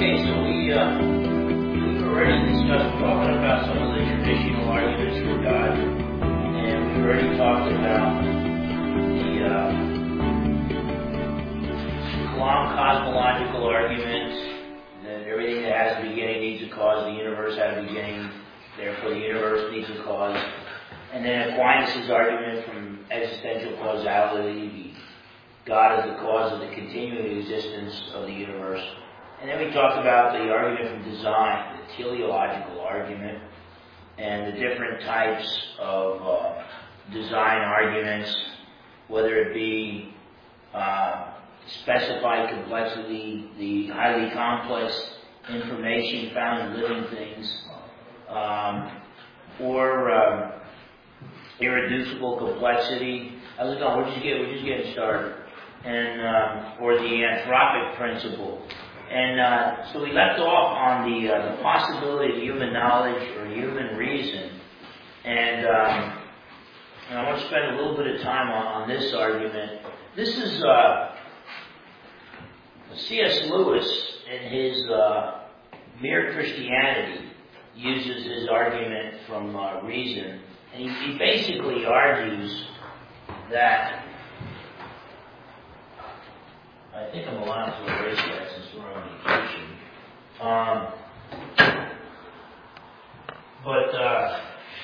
Okay, so we've already discussed talking about some of the traditional arguments for God, and we've already talked about the cosmological arguments, that everything that has a beginning needs a cause, the universe had a beginning, therefore the universe needs a cause. And then Aquinas' argument from existential causality, God is the cause of the continuing existence of the universe. And then we talked about the argument from design, the teleological argument, and the different types of design arguments, whether it be specified complexity, the highly complex information found in living things, or irreducible complexity. How's it going? We're just getting started. And or the anthropic principle. And so we left off on the possibility of human knowledge or human reason. And I want to spend a little bit of time on this argument. This is C.S. Lewis in his Mere Christianity uses his argument from reason. And he basically argues that, I think I'm allowed to erase that since we're on vacation. But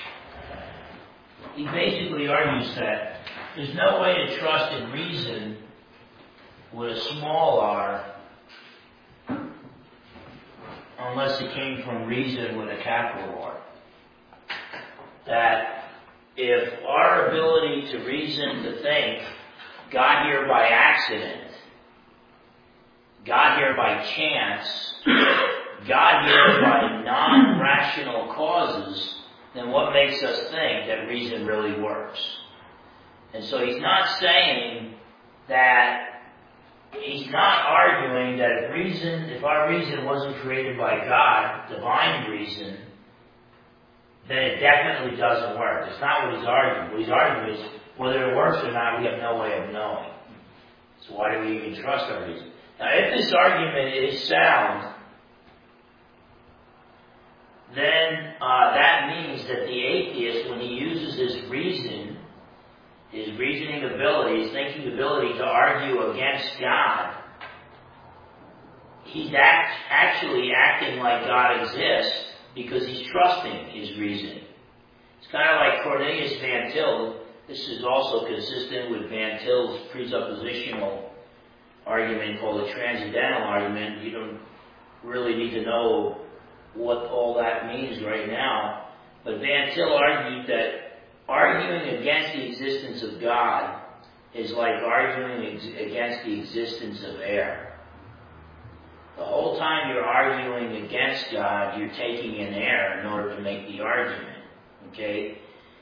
he basically argues that there's no way to trust in reason with a small r unless it came from reason with a capital R. That if our ability to reason, to think, got here by accident, got here by chance, got here by non-rational causes, then what makes us think that reason really works? And so he's not saying that, he's not arguing that if our reason wasn't created by God, divine reason, then it definitely doesn't work. It's not what he's arguing. What he's arguing is whether it works or not, we have no way of knowing. So why do we even trust our reason? Now, if this argument is sound, then that means that the atheist, when he uses his reason, his reasoning ability, his thinking ability to argue against God, he's actually acting like God exists because he's trusting his reason. It's kind of like Cornelius Van Til. This is also consistent with Van Til's presuppositional argument called the transcendental argument. You don't really need to know what all that means right now. But Van Til argued that arguing against the existence of God is like arguing against the existence of air. The whole time you're arguing against God, you're taking in air in order to make the argument. Okay?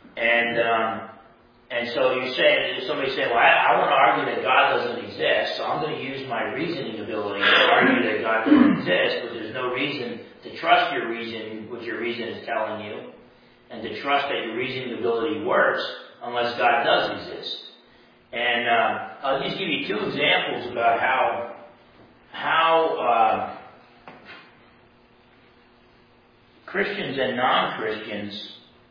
And so you're saying, somebody saying, well, I want to argue that God doesn't exist, so I'm going to use my reasoning ability to argue that God doesn't exist, but there's no reason to trust your reason, what your reason is telling you, and to trust that your reasoning ability works unless God does exist. And I'll just give you two examples about how Christians and non-Christians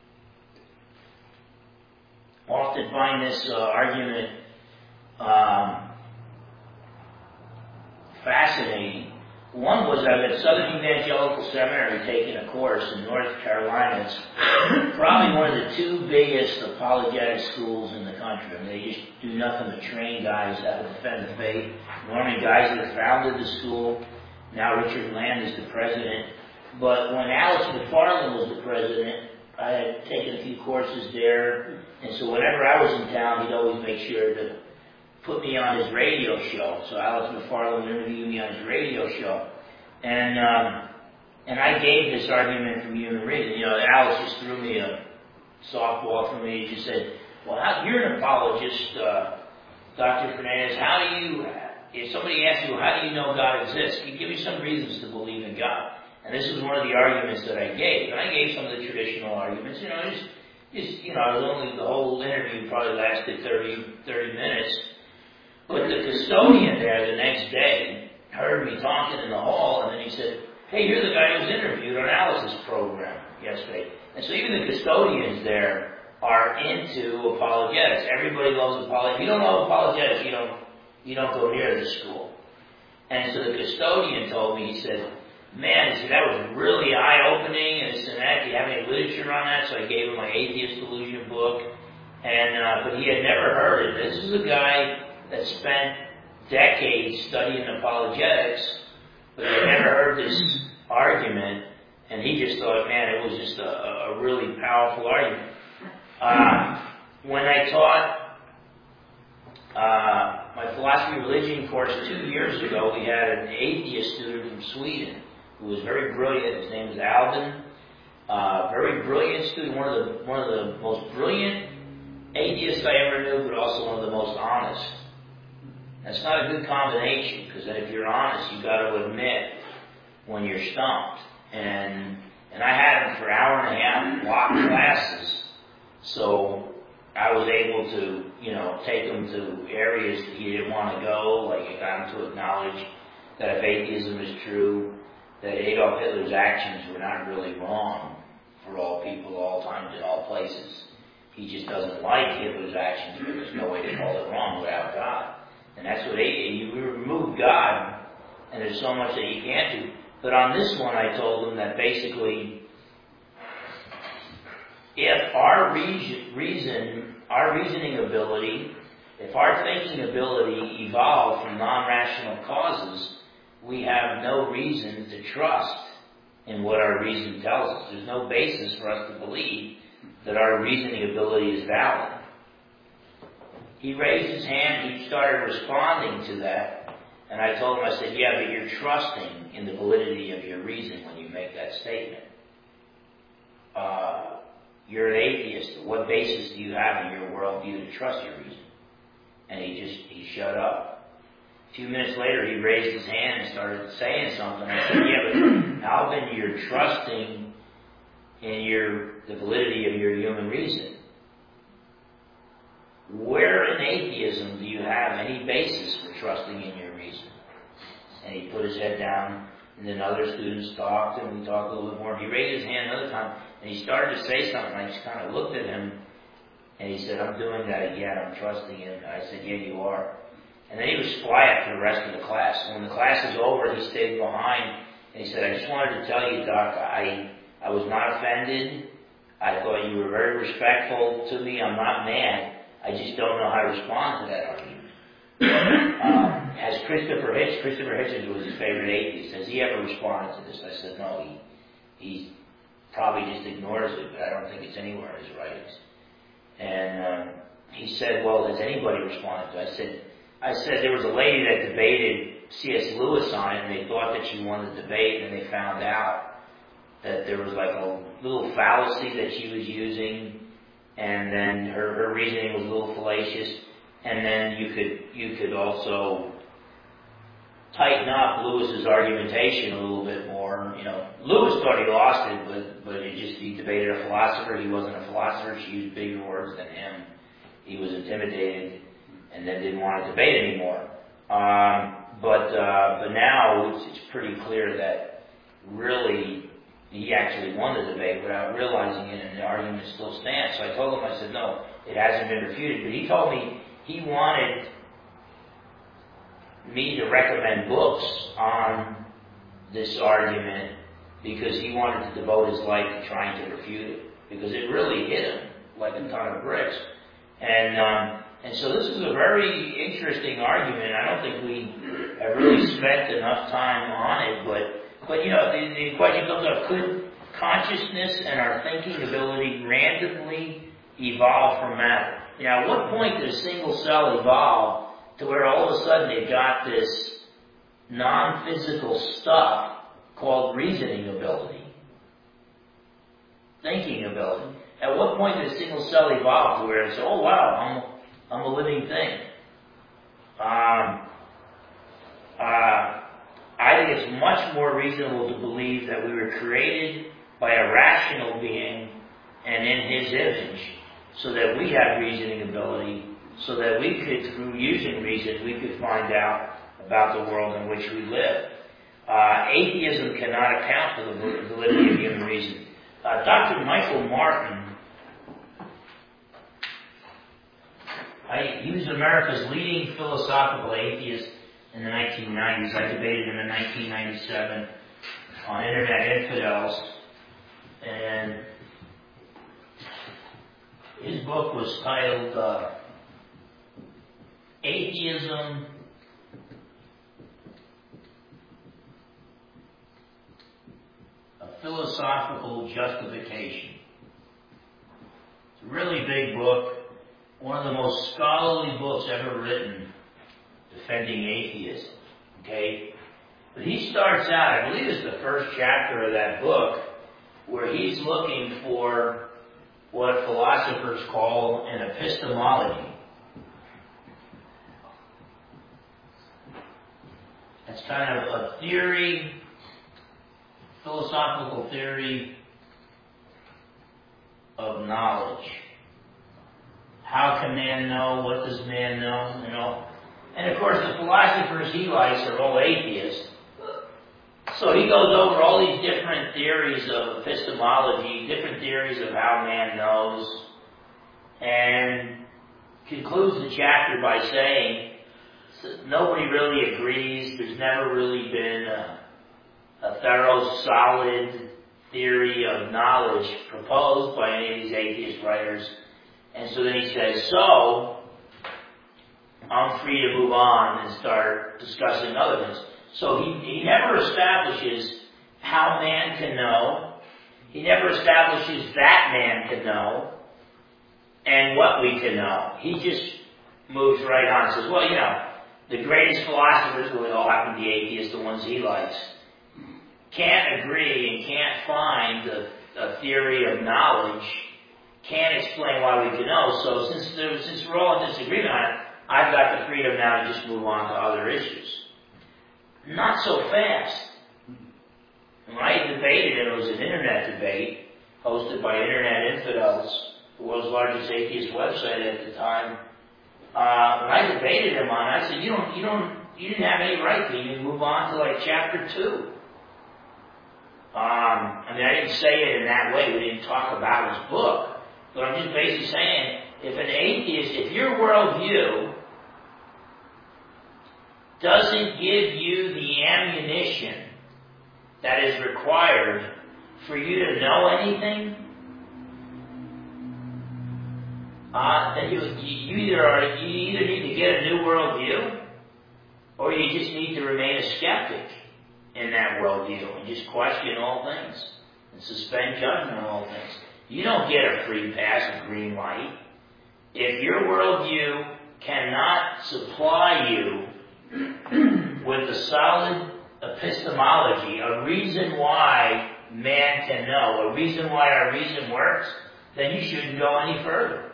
often find this argument fascinating. One was I was at Southern Evangelical Seminary taking a course in North Carolina. It's probably one of the two biggest apologetic schools in the country. I mean, they just do nothing but train guys how to defend the faith. Normally guys that have founded the school. Now Richard Land is the president. But when Alex McFarland was the president, I had taken a few courses there. And so whenever I was in town, he'd always make sure to put me on his radio show. So Alex McFarland interviewed me on his radio show. And I gave this argument from human reason. You know, Alex just threw me a softball for me. He just said, well, you're an apologist, Dr. Fernandez. How do you, if somebody asks you, how do you know God exists? You give me some reasons to believe in God. And this is one of the arguments that I gave. And I gave some of the traditional arguments. You know, the whole interview probably lasted 30 minutes. But the custodian there the next day heard me talking in the hall, and then he said, "Hey, you're the guy who was interviewed on Alice's program yesterday." And so even the custodians there are into apologetics. Everybody loves apologetics. If you don't love apologetics, you don't go near the school. And so the custodian told me, he said, "Man," he said, "that was really eye-opening, and this and that. Do you have any literature on that?" So I gave him my Atheist Delusion book, and but he had never heard it. This is a guy that spent decades studying apologetics, but he had never heard this argument, and he just thought, man, it was just a really powerful argument. When I taught my philosophy of religion course 2 years ago, we had an atheist student from Sweden who was very brilliant. His name was Albin. Very brilliant student, one of the most brilliant atheists I ever knew, but also one of the most honest. That's not a good combination, because then if you're honest, you've got to admit when you're stumped. And I had him for an hour and a half block classes, so I was able to, take him to areas that he didn't want to go. Like I got him to acknowledge that if atheism is true, that Adolf Hitler's actions were not really wrong for all people, all times, and all places. He just doesn't like Hitler's actions, but there's no way to call it wrong without God. And that's what you remove God, and there's so much that you can't do. But on this one, I told him that basically, if our reasoning ability, if our thinking ability evolved from non-rational causes, we have no reason to trust in what our reason tells us. There's no basis for us to believe that our reasoning ability is valid. He raised his hand, he started responding to that, and I told him, I said, yeah, but you're trusting in the validity of your reason when you make that statement. You're an atheist. What basis do you have in your worldview to trust your reason? And he shut up. A few minutes later, he raised his hand and started saying something. I said, yeah, but Alvin, you're trusting in the validity of your human reason. Where in atheism do you have any basis for trusting in your reason? And he put his head down, and then other students talked, and we talked a little bit more. He raised his hand another time, and he started to say something. I just kind of looked at him, and he said, I'm doing that again. I'm trusting in it. I said, yeah, you are. And then he was quiet for the rest of the class. When the class was over, he stayed behind, and he said, I just wanted to tell you, Doc, I was not offended. I thought you were very respectful to me. I'm not mad. I just don't know how to respond to that argument. Has Christopher Hitchens was his favorite atheist, has he ever responded to this? I said, no, he probably just ignores it, but I don't think it's anywhere in his writings. And he said, well, has anybody responded to it? I said there was a lady that debated C.S. Lewis on it, and they thought that she won the debate, and they found out that there was like a little fallacy that she was using, and then her reasoning was a little fallacious, and then you could also tighten up Lewis's argumentation a little bit more. Lewis thought he lost it, but he debated a philosopher. He wasn't a philosopher. She used bigger words than him. He was intimidated, and then didn't want to debate anymore. But now it's pretty clear that really he actually won the debate without realizing it, and the argument still stands. So I told him, I said, no, it hasn't been refuted. But he told me he wanted me to recommend books on this argument because he wanted to devote his life to trying to refute it, because it really hit him like a ton of bricks. And so this is a very interesting argument. I don't think we have really spent enough time on it, but the question comes up, could consciousness and our thinking ability randomly evolve from matter? At what point did a single cell evolve to where all of a sudden they've got this non-physical stuff called reasoning ability, thinking ability? At what point did a single cell evolve to where it's, oh wow, I'm a living thing? I think it's much more reasonable to believe that we were created by a rational being and in his image, so that we have reasoning ability, so that we could, through using reason, we could find out about the world in which we live. Atheism cannot account for the validity of human reason. Dr. Michael Martin, he was America's leading philosophical atheist in the 1990s. I debated him in 1997 on Internet Infidels, and his book was titled Atheism, a Philosophical Justification. It's a really big book, one of the most scholarly books ever written defending atheism. Okay? But he starts out, I believe it's the first chapter of that book, where he's looking for what philosophers call an epistemology. It's kind of a theory, philosophical theory of knowledge. How can man know? What does man know? You know? And of course, the philosophers he likes are all atheists. So he goes over all these different theories of epistemology, different theories of how man knows, and concludes the chapter by saying nobody really agrees. There's never really been a thorough, solid theory of knowledge proposed by any of these atheist writers. And so then he says, so I'm free to move on and start discussing other things. So he never establishes how man can know. He never establishes that man can know and what we can know. He just moves right on and says, well, you know, the greatest philosophers, who all happen to be atheists, the ones he likes, can't agree and can't find a theory of knowledge, can't explain why we can know. So since we're all in disagreement on it, I've got the freedom now to just move on to other issues. Not so fast. When I debated it, it was an internet debate hosted by Internet Infidels, the world's largest atheist website at the time. When I debated him on it, I said, you didn't have any right to even move on to like chapter 2. I didn't say it in that way. We didn't talk about his book. But I'm just basically saying, if your worldview doesn't give you the ammunition that is required for you to know anything, then you either need to get a new worldview, or you just need to remain a skeptic in that worldview and just question all things and suspend judgment on all things. You don't get a free pass, a green light. If your worldview cannot supply you with a solid epistemology, a reason why man can know, a reason why our reason works, then you shouldn't go any further.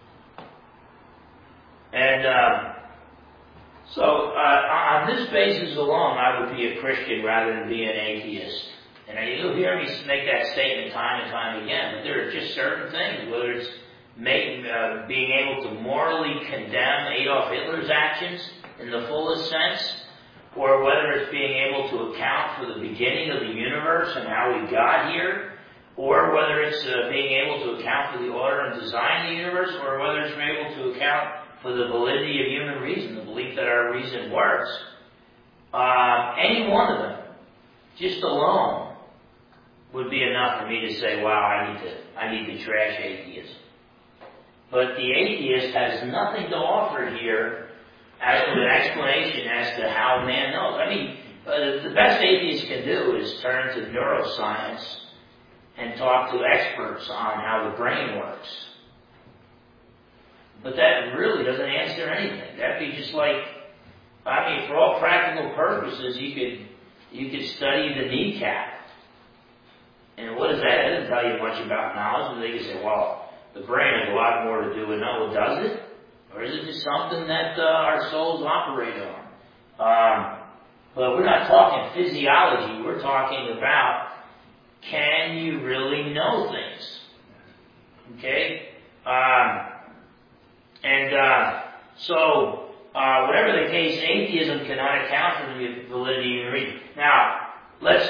And so on this basis alone, I would be a Christian rather than be an atheist. And you'll hear me make that statement time and time again, but there are just certain things, whether it's being able to morally condemn Adolf Hitler's actions in the fullest sense, or whether it's being able to account for the beginning of the universe and how we got here, or whether it's being able to account for the order and design of the universe, or whether it's being able to account for the validity of human reason, the belief that our reason works. Any one of them, just alone, would be enough for me to say, wow, I need to trash atheism. But the atheist has nothing to offer here as to an explanation as to how man knows. I mean, the best atheist can do is turn to neuroscience and talk to experts on how the brain works. But that really doesn't answer anything. That'd be just like, for all practical purposes, you could study the kneecap. And what is that? It doesn't tell you much about knowledge. And they can say, well, the brain has a lot more to do with knowledge. Well, does it? Or is it just something that our souls operate on? But we're not talking physiology. We're talking about, can you really know things? Okay? So whatever the case, atheism cannot account for the validity of reason. Now, let's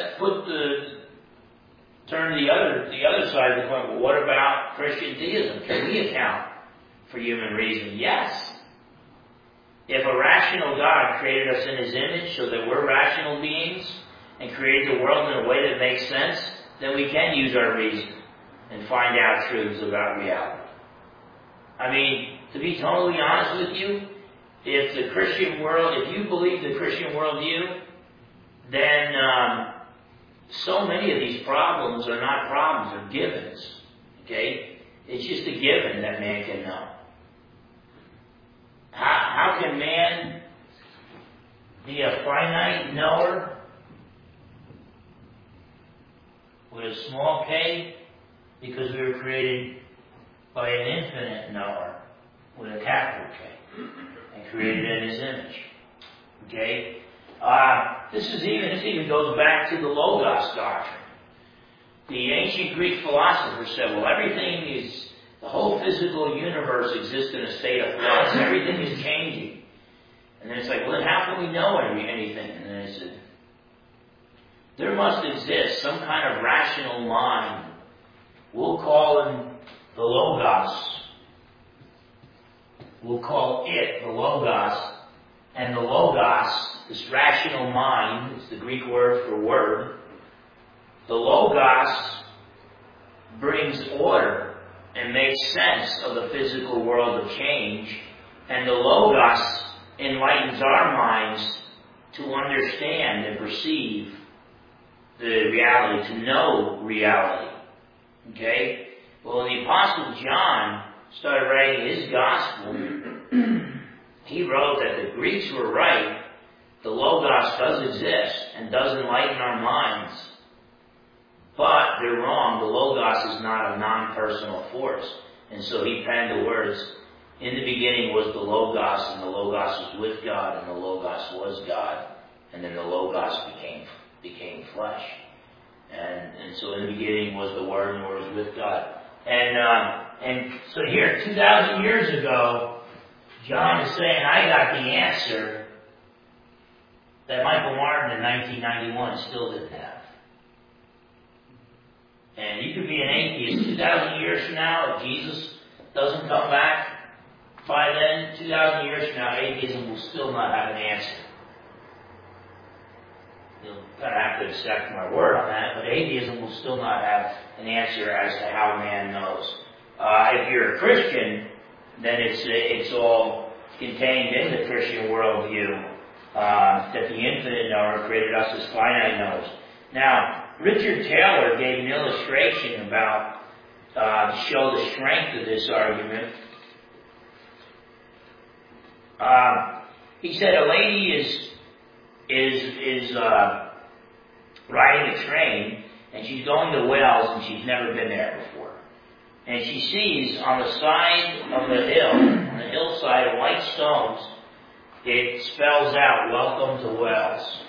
turn to the other side of the coin. Well, what about Christian theism? Can we account for human reason? Yes. If a rational God created us in His image so that we're rational beings and created the world in a way that makes sense, then we can use our reason and find out truths about reality. I mean, to be totally honest with you, if you believe the Christian worldview, then so many of these problems are not problems, they're givens. Okay? It's just a given that man can know. How can man be a finite knower with a small k? Because we were created by an infinite knower with a capital K and created in His image. Okay? This even goes back to the Logos doctrine. The ancient Greek philosophers said, well, the whole physical universe exists in a state of flux. Everything is changing. And then it's like, well, then how can we know anything? And then I said, there must exist some kind of rational mind. We'll call him the Logos. We'll call it the Logos. And the Logos, this rational mind, is the Greek word for word. The Logos brings order and makes sense of the physical world of change. And the Logos enlightens our minds to understand and perceive the reality, to know reality. Okay? Well, when the Apostle John started writing his gospel, he wrote that the Greeks were right. The Logos does exist and does enlighten our minds. But they're wrong. The Logos is not a non-personal force. And so he penned the words, in the beginning was the Logos, and the Logos was with God, and the Logos was God. And then the Logos became flesh. And so in the beginning was the Word, and the Word was with God. And so here, 2,000 years ago, John is saying, I got the answer that Michael Martin in 1991 still didn't have. And you could be an atheist 2,000 years from now if Jesus doesn't come back. By then, 2,000 years from now, atheism will still not have an answer. You'll kind of have to accept my word on that, but atheism will still not have an answer as to how man knows. If you're a Christian, then it's all contained in the Christian worldview that the infinite knower created us as finite knowers. Now, Richard Taylor gave an illustration about to show the strength of this argument. He said a lady is riding a train and she's going to Wells and she's never been there before. And she sees on the side of the hill, on the hillside of white stones, it spells out, "Welcome to Wells."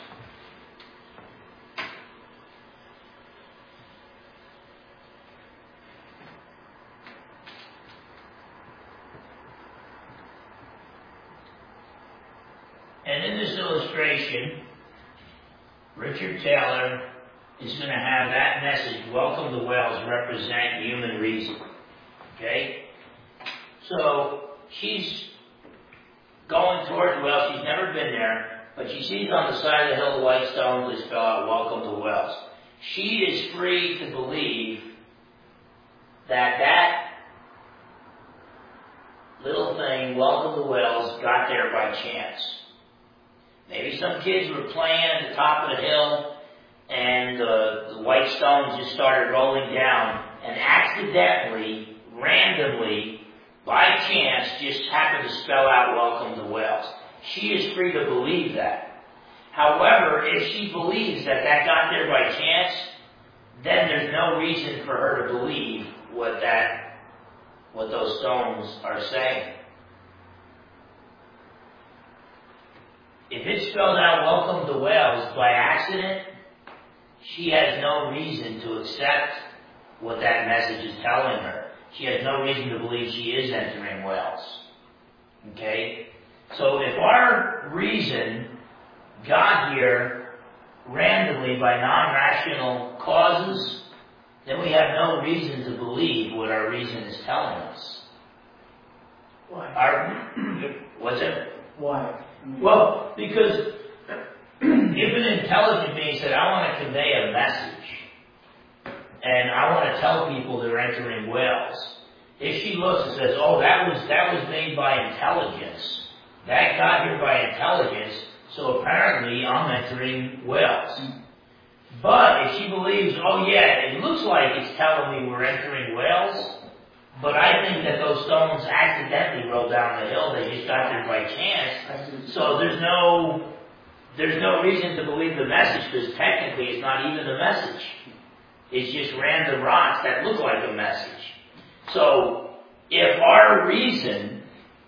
And in this illustration, Richard Taylor is going to have that message, "Welcome to Wells," represent human reason. Okay? So, she's going towards Wells. She's never been there, but she sees on the side of the hill the white stones that spell out, "Welcome to Wells." She is free to believe that little thing, "Welcome to Wells," got there by chance. Maybe some kids were playing at the top of the hill and the white stones just started rolling down and accidentally, randomly, by chance, just happened to spell out "Welcome to Wells." She is free to believe that. However, if she believes that got there by chance, then there's no reason for her to believe what those stones are saying. If it spells out "Welcome to Wells" by accident, she has no reason to accept what that message is telling her. She has no reason to believe she is entering Wells. Okay? So if our reason got here randomly by non-rational causes, then we have no reason to believe what our reason is telling us. Why? What's it? Why? Well, because if an intelligent being said, I want to convey a message, and I want to tell people they're entering Wales, if she looks and says, oh, that was made by intelligence, that got here by intelligence, so apparently I'm entering Wales. But if she believes, oh yeah, it looks like it's telling me we're entering Wales, but I think that those stones accidentally rolled down the hill, they just got there by chance, so there's no reason to believe the message, because technically it's not even the message. It's just random rocks that look like a message. So, if our reason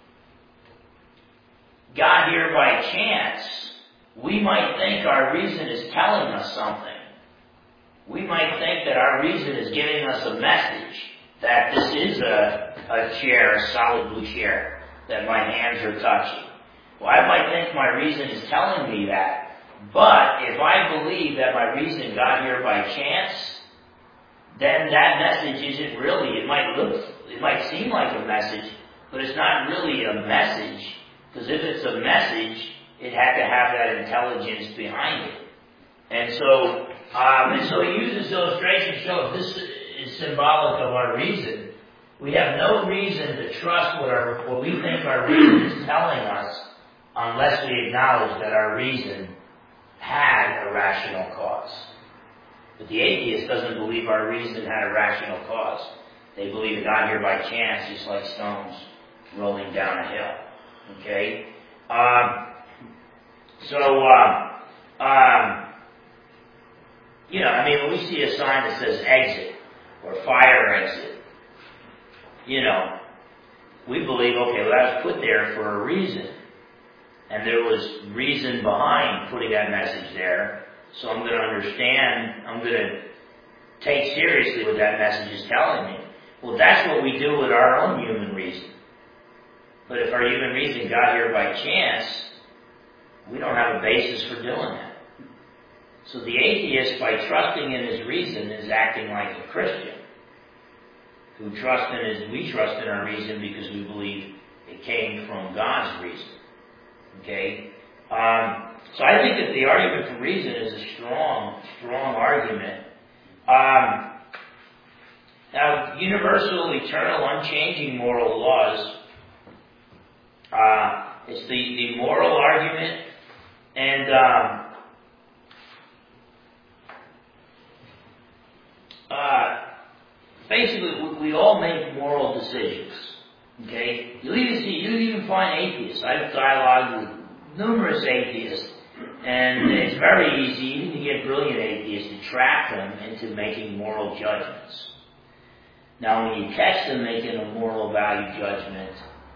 got here by chance, we might think our reason is telling us something. We might think that our reason is giving us a message, that this is a chair, a solid blue chair, that my hands are touching. Well, I might think my reason is telling me that, but if I believe that my reason got here by chance, then that message isn't really, it might seem like a message, but it's not really a message, because if it's a message, it had to have that intelligence behind it. And so he uses this illustration to show this is symbolic of our reason. We have no reason to trust what we think our reason is telling us, unless we acknowledge that our reason had a rational cause. But the atheist doesn't believe our reason had a rational cause. They believe it got here by chance, just like stones rolling down a hill. Okay? When we see a sign that says exit, or fire exit, we believe, okay, well, that was put there for a reason. And there was reason behind putting that message there. So I'm going to take seriously what that message is telling me. Well, that's what we do with our own human reason. But if our human reason got here by chance, we don't have a basis for doing that. So the atheist, by trusting in his reason, is acting like a Christian, we trust in our reason because we believe it came from God's reason. Okay? So I think that the argument for reason is a strong argument. Now, universal, eternal, unchanging moral laws, it's the moral argument, and basically, we all make moral decisions. Okay? You'll even find atheists. I've dialogued with numerous atheists, and it's very easy, even to get brilliant atheists, to trap them into making moral judgments. Now, when you catch them making a moral value judgment,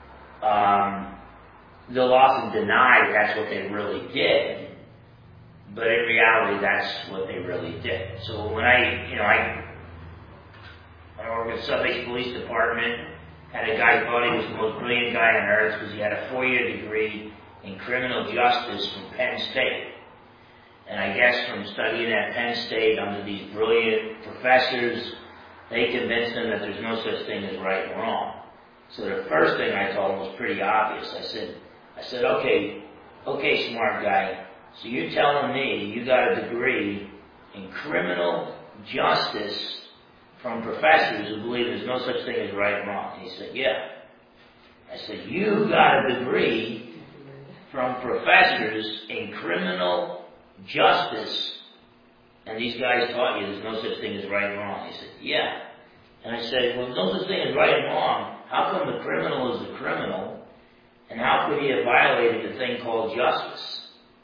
they'll often deny that's what they really did, but in reality, that's what they really did. So when I worked at the Suffolk Police Department, had a guy thought he was the most brilliant guy on earth because he had a 4-year degree in criminal justice from Penn State. And I guess from studying at Penn State under these brilliant professors, they convinced him that there's no such thing as right and wrong. So the first thing I told him was pretty obvious. I said, okay, smart guy, so you're telling me you got a degree in criminal justice from professors who believe there's no such thing as right and wrong? And he said, yeah. I said, you got a degree from professors in criminal justice, and these guys taught you there's no such thing as right and wrong? He said, yeah. And I said, well, no such thing as right and wrong. How come the criminal is the criminal, and how could he have violated the thing called justice?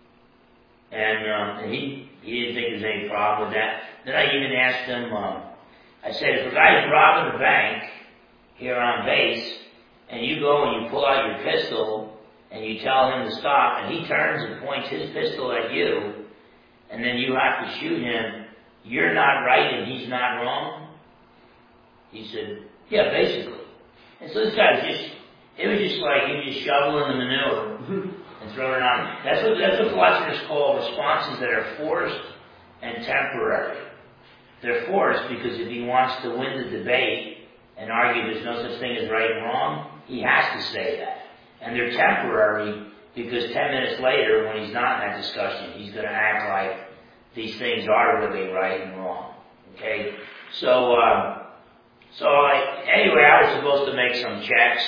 And he didn't think there's any problem with that. Then I even asked him, I said, if a guy's robbing a bank here on base, and you go and you pull out your pistol, and you tell him to stop, and he turns and points his pistol at you, and then you have to shoot him, you're not right and he's not wrong? He said, yeah, basically. And so this guy it was just like he was just shoveling the manure, and thrown it on. That's what philosophers call responses that are forced and temporary. They're forced because if he wants to win the debate and argue there's no such thing as right and wrong, he has to say that. And they're temporary because 10 minutes later, when he's not in that discussion, he's going to act like these things are really right and wrong. Okay? So anyway, I was supposed to make some checks.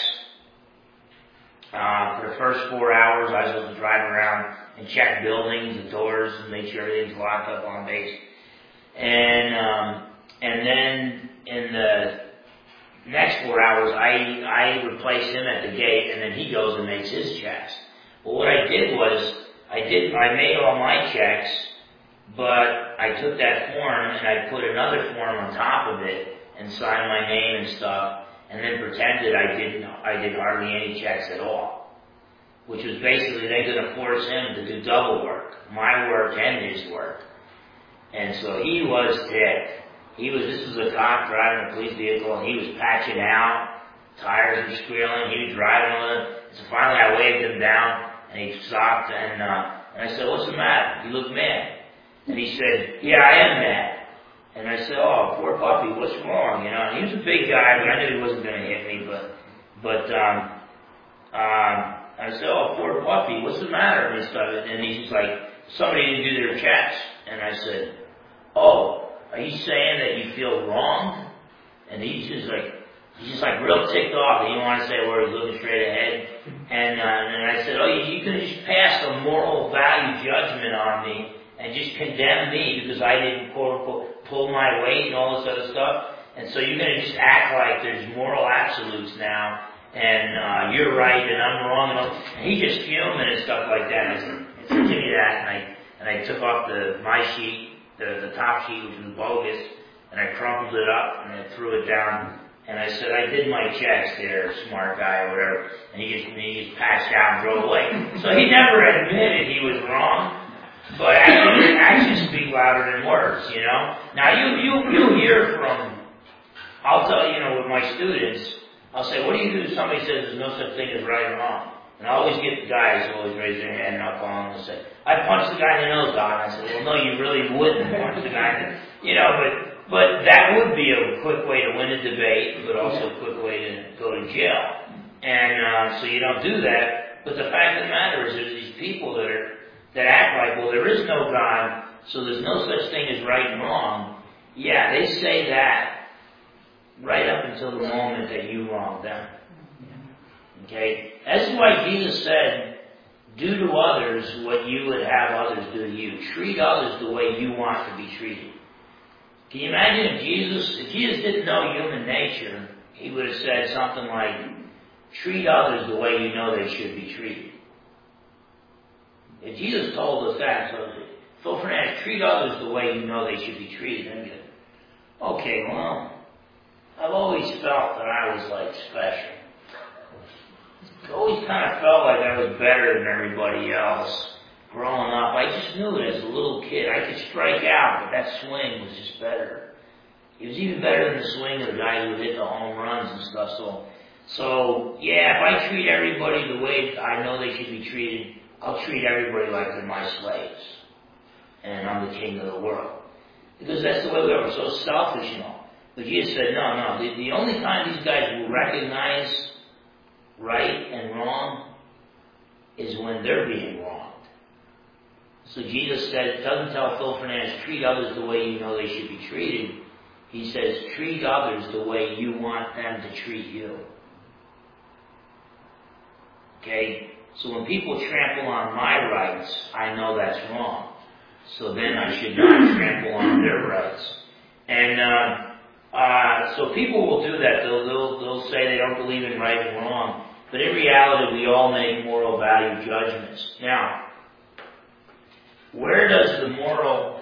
For the first 4 hours, I was supposed to drive around and check buildings and doors and make sure everything's locked up on base. And then in the next 4 hours, I replace him at the gate, and then he goes and makes his checks. Well, what I did was, I made all my checks, but I took that form and I put another form on top of it and signed my name and stuff, and then pretended I did hardly any checks at all. Which was basically they're going to force him to do double work, my work and his work. And so he was ticked. This was a cop driving a police vehicle, and he was patching out, tires were squealing, he was driving on it. So finally I waved him down, and he stopped, and I said, "What's the matter? You look mad." And he said, "Yeah, I am mad." And I said, "Oh, poor puppy, what's wrong?" And he was a big guy, but I knew he wasn't going to hit me, but I said, "Oh, poor puppy, what's the matter?" And stuff. And he's like, "Somebody didn't do their checks." And I said, "Oh, are you saying that you feel wrong?" And he's just like real ticked off. He didn't want to say a word. He's looking straight ahead. And I said, "Oh, you can just pass a moral value judgment on me and just condemn me because I didn't quote unquote pull my weight and all this other stuff. And so you're going to just act like there's moral absolutes now, and you're right and I'm wrong." And he just fuming and stuff like that. And I said, "Give me that." And I took off my sheet, the top sheet, which was bogus, and I crumpled it up and I threw it down. And I said, "I did my checks there, smart guy," or whatever. And he just passed out and drove away. So he never admitted he was wrong. But actions speak louder than words, Now you'll hear from, I'll tell you, with my students, I'll say, "What do you do if somebody says there's no such thing as right and wrong?" And I always get the guys who always raise their hand up on and say, "I punched the guy in the nose, Doc." And I said, "Well, no, you really wouldn't punch the guy in the, but that would be a quick way to win a debate, but also a quick way to go to jail. And so you don't do that. But the fact of the matter is there's these people that act like, well, there is no God, so there's no such thing as right and wrong. Yeah, they say that right up until the moment that you wrong them. Okay? This is why Jesus said, "Do to others what you would have others do to you. Treat others the way you want to be treated." Can you imagine if Jesus didn't know human nature, he would have said something like, "Treat others the way you know they should be treated." If Jesus told us that, so Phil Fernandez, treat others the way you know they should be treated, then you go, "Okay, well, I've always felt that I was like special. I always kind of felt like I was better than everybody else. Growing up, I just knew it as a little kid. I could strike out, but that swing was just better. It was even better than the swing of the guy who hit the home runs and stuff. So yeah, if I treat everybody the way I know they should be treated, I'll treat everybody like they're my slaves. And I'm the king of the world." Because that's the way we are. We're so selfish and all. But Jesus said, no. The only time these guys will recognize right and wrong is when they're being wronged. So Jesus said, doesn't tell Phil Fernandez, treat others the way you know they should be treated. He says, treat others the way you want them to treat you. Okay? So when people trample on my rights, I know that's wrong. So then I should not trample on their rights. And so people will do that. They'll say they don't believe in right and wrong. But in reality, we all make moral value judgments. Now, where does the moral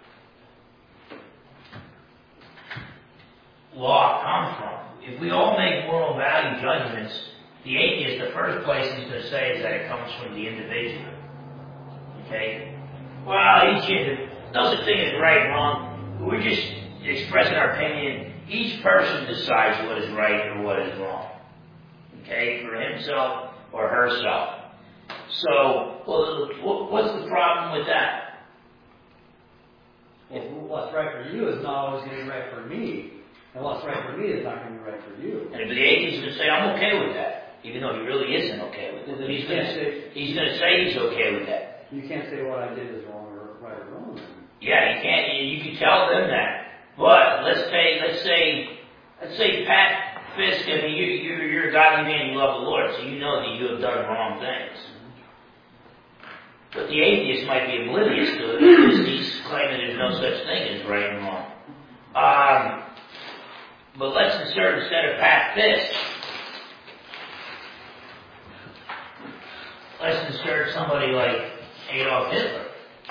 law come from? If we all make moral value judgments, the atheist, the first place he's going to say is that it comes from the individual. Okay? Well, no such thing as right and wrong. We're just expressing our opinion. Each person decides what is right or what is wrong. Okay? For himself or herself. So, what's the problem with that? Well, what's right for you is not always going to be right for me. And what's right for me is not going to be right for you. And if the atheist is going to say, I'm okay with that, even though he really isn't okay with it. He's going to say he's okay with that. You can't say what I did is wrong or right or wrong. Yeah, you can't. You can tell them that. But let's say Pat Fisk. I mean, you're a godly man. You love the Lord, so you know that you have done wrong things. But the atheist might be oblivious to it because he's claiming there's no such thing as right and wrong. But let's insert instead of Pat Fisk, let's insert somebody like Adolf Hitler.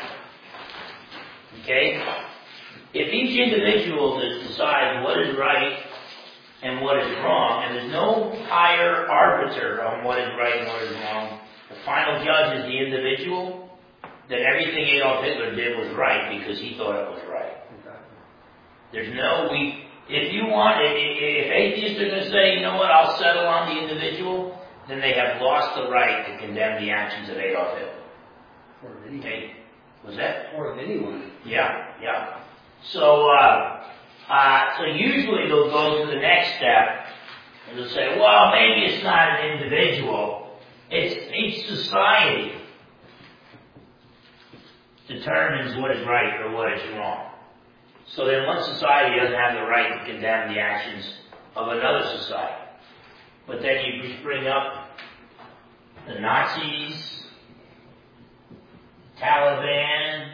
Okay? If each individual decides what is right and what is wrong, and there's no higher arbiter on what is right and what is wrong, the final judge is the individual, then everything Adolf Hitler did was right because he thought it was right. There's no, if atheists are going to say, you know what, I'll settle on the individual, then they have lost the right to condemn the actions of Adolf Hitler. Or of anyone. Okay? Was that? Or of anyone. Yeah. So usually they'll go to the next step and they'll say, well, maybe it's not an individual. It's each society determines what is right or what is wrong. So then one society doesn't have the right to condemn the actions of another society. But then you just bring up the Nazis, Taliban,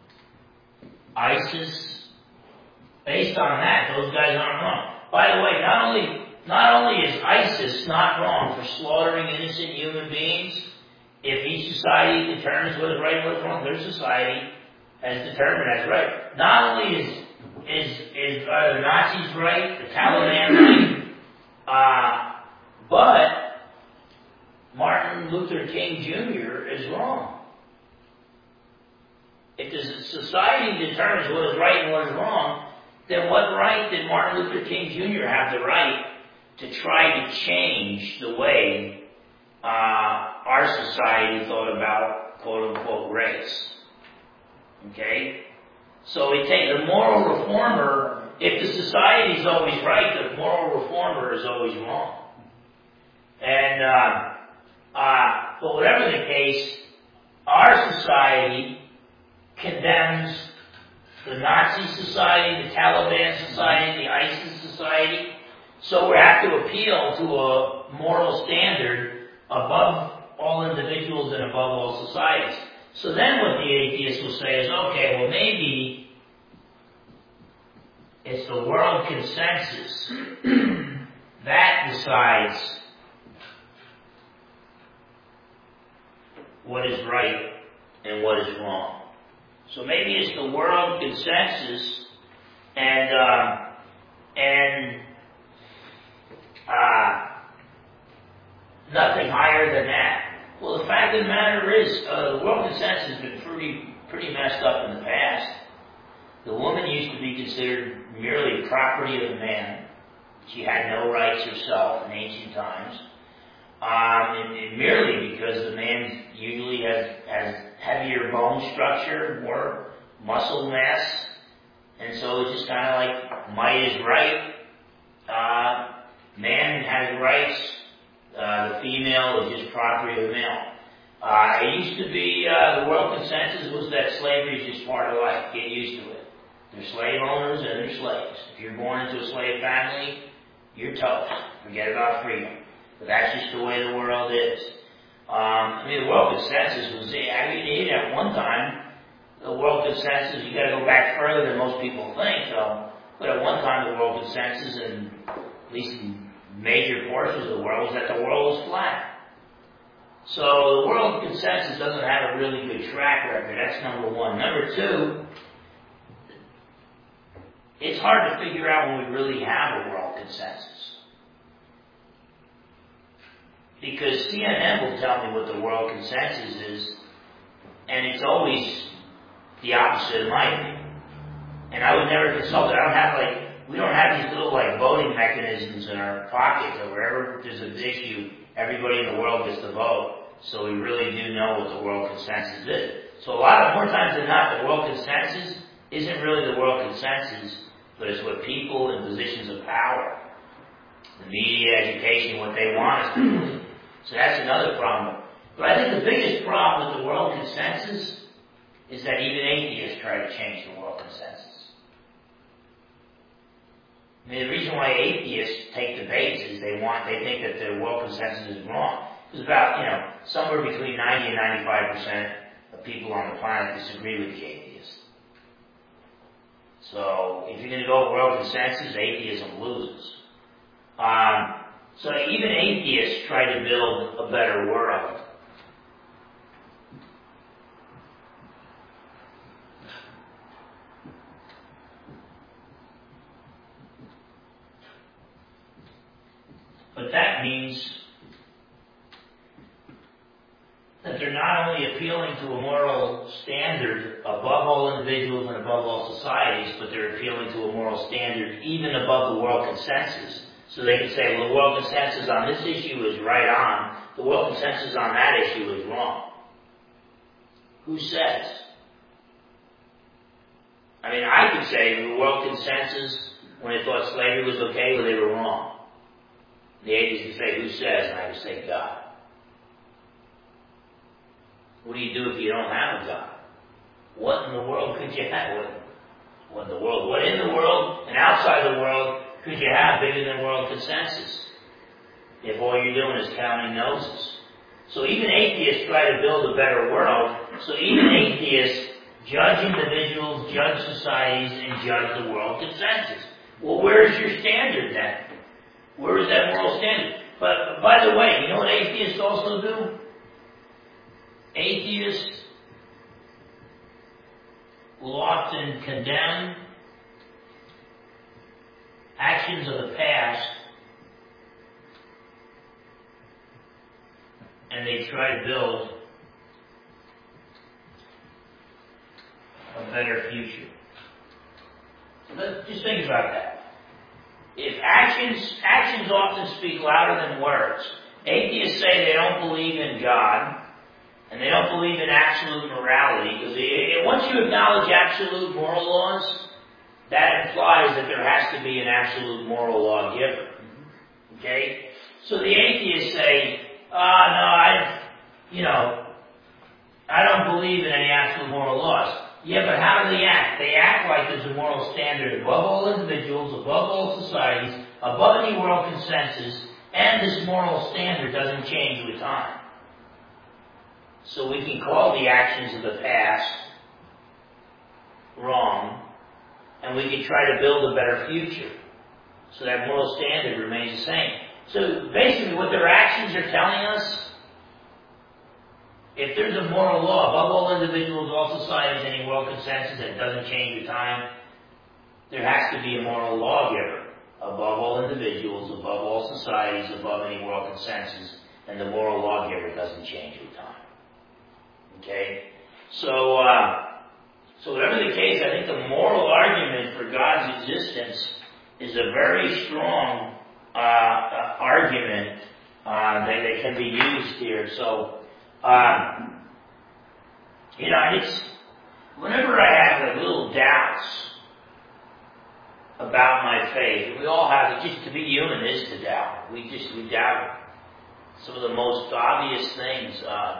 ISIS. Based on that, those guys aren't wrong. By the way, not only is ISIS not wrong for slaughtering innocent human beings, if each society determines what is right and what is wrong, their society has determined that's right. Not only is the Nazis right, the Taliban right, but Martin Luther King Jr. is wrong. If the society determines what is right and what is wrong, then what right did Martin Luther King Jr. have the right to try to change the way our society thought about quote-unquote race? Okay? So the moral reformer, if the society is always right, the moral reformer is always wrong. And, but whatever the case, our society condemns the Nazi society, the Taliban society, the ISIS society. So we have to appeal to a moral standard above all individuals and above all societies. So then what the atheist will say is, okay, well maybe it's the world consensus that decides what is right and what is wrong. So maybe it's the world consensus and nothing higher than that. Well, the fact of the matter is, the world consensus has been pretty messed up in the past. The woman used to be considered merely property of the man. She had no rights herself in ancient times. And merely because the man usually has heavier bone structure, more muscle mass, and so it's just kind of like might is right. Man has rights. The female is just property of the male. It used to be the world consensus was that slavery is just part of life. Get used to it. There's slave owners and there's slaves. If you're born into a slave family, you're toast. Forget about freedom. But that's just the way the world is. The world consensus was, at one time, the world consensus, you gotta go back further than most people think, but at one time the world consensus, and at least in major portions of the world, was that the world was flat. So the world consensus doesn't have a really good track record. That's number one. Number two, it's hard to figure out when we really have a world consensus. Because CNN will tell me what the world consensus is, and it's always the opposite of my opinion. And I would never consult it. We don't have these little voting mechanisms in our pocket that wherever there's an issue, everybody in the world gets to vote. So we really do know what the world consensus is. So a lot of more times than not, the world consensus isn't really the world consensus, but it's what people in positions of power, the media, education, what they want us to believe. So that's another problem. But I think the biggest problem with the world consensus is that even atheists try to change the world consensus. I mean, the reason why atheists take debates is they think that the world consensus is wrong. It's about, somewhere between 90 and 95% of people on the planet disagree with the atheists. So, if you're going to go with world consensus, atheism loses. So even atheists try to build a better world. But that means that they're not only appealing to a moral standard above all individuals and above all societies, but they're appealing to a moral standard even above the world consensus. So they can say, well, the world consensus on this issue is right on, the world consensus on that issue is wrong. Who says? I mean, I could say the world consensus, when they thought slavery was okay, well, they were wrong. The atheists could say, who says? And I could say, God. What do you do if you don't have a God? What in the world could you have? What in the world? What in the world and outside the world could you have bigger than world consensus? If all you're doing is counting noses. So even atheists try to build a better world. So even atheists judge individuals, judge societies, and judge the world consensus. Well, where's your standard then? Where is that moral standard? But by the way, you know what atheists also do? Atheists will often condemn actions of the past, and they try to build a better future. So let's just think about that. If actions often speak louder than words. Atheists say they don't believe in God, and they don't believe in absolute morality, because once you acknowledge absolute moral laws, that implies that there has to be an absolute moral lawgiver. Okay? So the atheists say, I don't believe in any absolute moral laws. Yeah, but how do they act? They act like there's a moral standard above all individuals, above all societies, above any world consensus, and this moral standard doesn't change with time. So we can call the actions of the past wrong, and we can try to build a better future. So that moral standard remains the same. So basically what their actions are telling us, if there's a moral law above all individuals, all societies, any world consensus that doesn't change with time, there has to be a moral lawgiver above all individuals, above all societies, above any world consensus, and the moral lawgiver doesn't change with time. Okay? So whatever the case, I think the moral argument for God's existence is a very strong argument that can be used here. So, it's whenever I have little doubts about my faith, we all have it. Just to be human is to doubt. We doubt some of the most obvious things.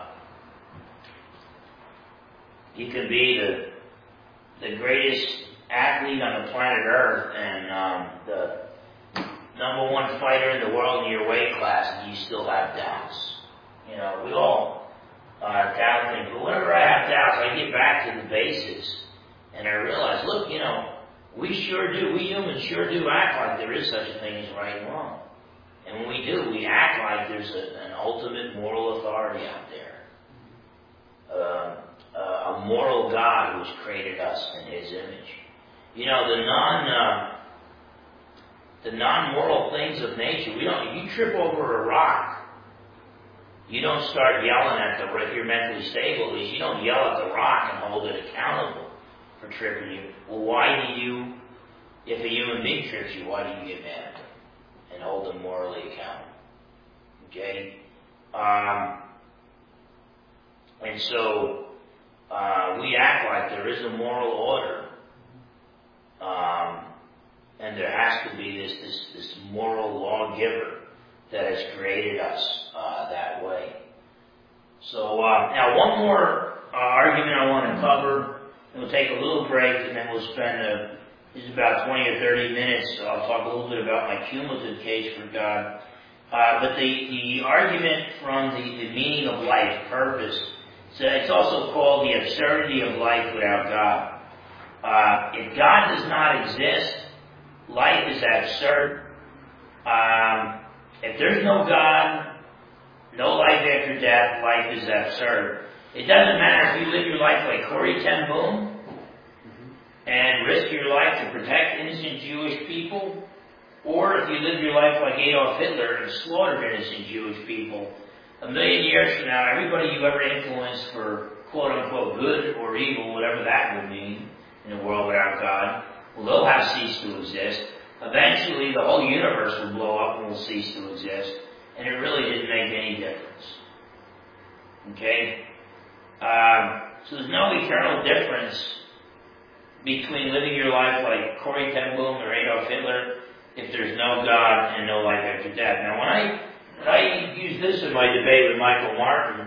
You can be the greatest athlete on the planet Earth and the number one fighter in the world in your weight class, and you still have doubts. We all doubt things. But whenever I have doubts, I get back to the basics, and I realize, look, we humans sure do act like there is such a thing as right and wrong. And when we do, we act like there's an ultimate moral authority out there. A moral God who's created us in His image. The non-moral things of nature, if you trip over a rock, you don't start yelling at if you're mentally stable, at least you don't yell at the rock and hold it accountable for tripping you. Well, if a human being trips you, why do you get mad at them and hold them morally accountable? Okay? And so we act like there is a moral order, and there has to be this moral lawgiver that has created us that way. So now one more argument I want to cover, and we'll take a little break, and then we'll spend this is about 20 or 30 minutes. So I'll talk a little bit about my cumulative case for God. But the argument from the meaning of life, purpose, so it's also called the absurdity of life without God. If God does not exist, life is absurd. If there's no God, no life after death, life is absurd. It doesn't matter if you live your life like Corrie ten Boom and risk your life to protect innocent Jewish people, or if you live your life like Adolf Hitler and slaughtered innocent Jewish people. 1,000,000 years from now, everybody you ever influenced for quote-unquote good or evil, whatever that would mean, in a world without God, well, they'll have ceased to exist. Eventually, the whole universe will blow up and will cease to exist, and it really didn't make any difference. Okay? So there's no eternal difference between living your life like Corrie ten Boom or Adolf Hitler if there's no God and no life after death. Now, when I use this in my debate with Michael Martin,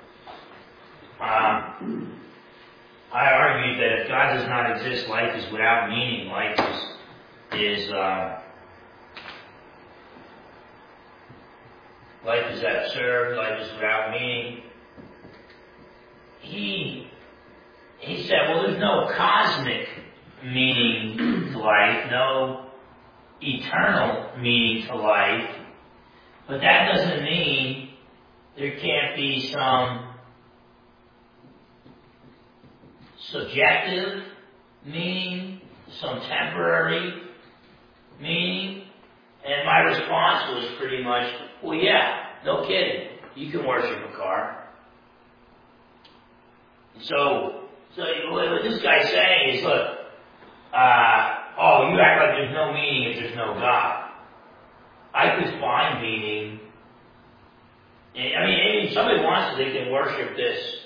I argued that if God does not exist, life is without meaning. Life is absurd. Life is without meaning. He said, well, there's no cosmic meaning to life, no eternal meaning to life, but that doesn't mean there can't be some subjective meaning, some temporary meaning. And my response was pretty much, well, yeah, no kidding. You can worship a car. So what this guy's saying is, look, you act like there's no meaning if there's no God. I could find meaning. I mean, if somebody wants to, they can worship this,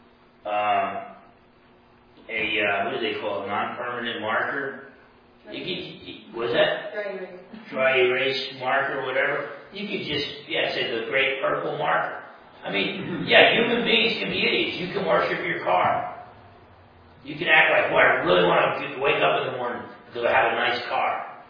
what do they call it, non-permanent marker? Was that? Dry erase marker or whatever. You could just, say the great purple marker. I mean, human beings can be idiots. You can worship your car. You can act like, well, I really want to wake up in the morning because I have a nice car.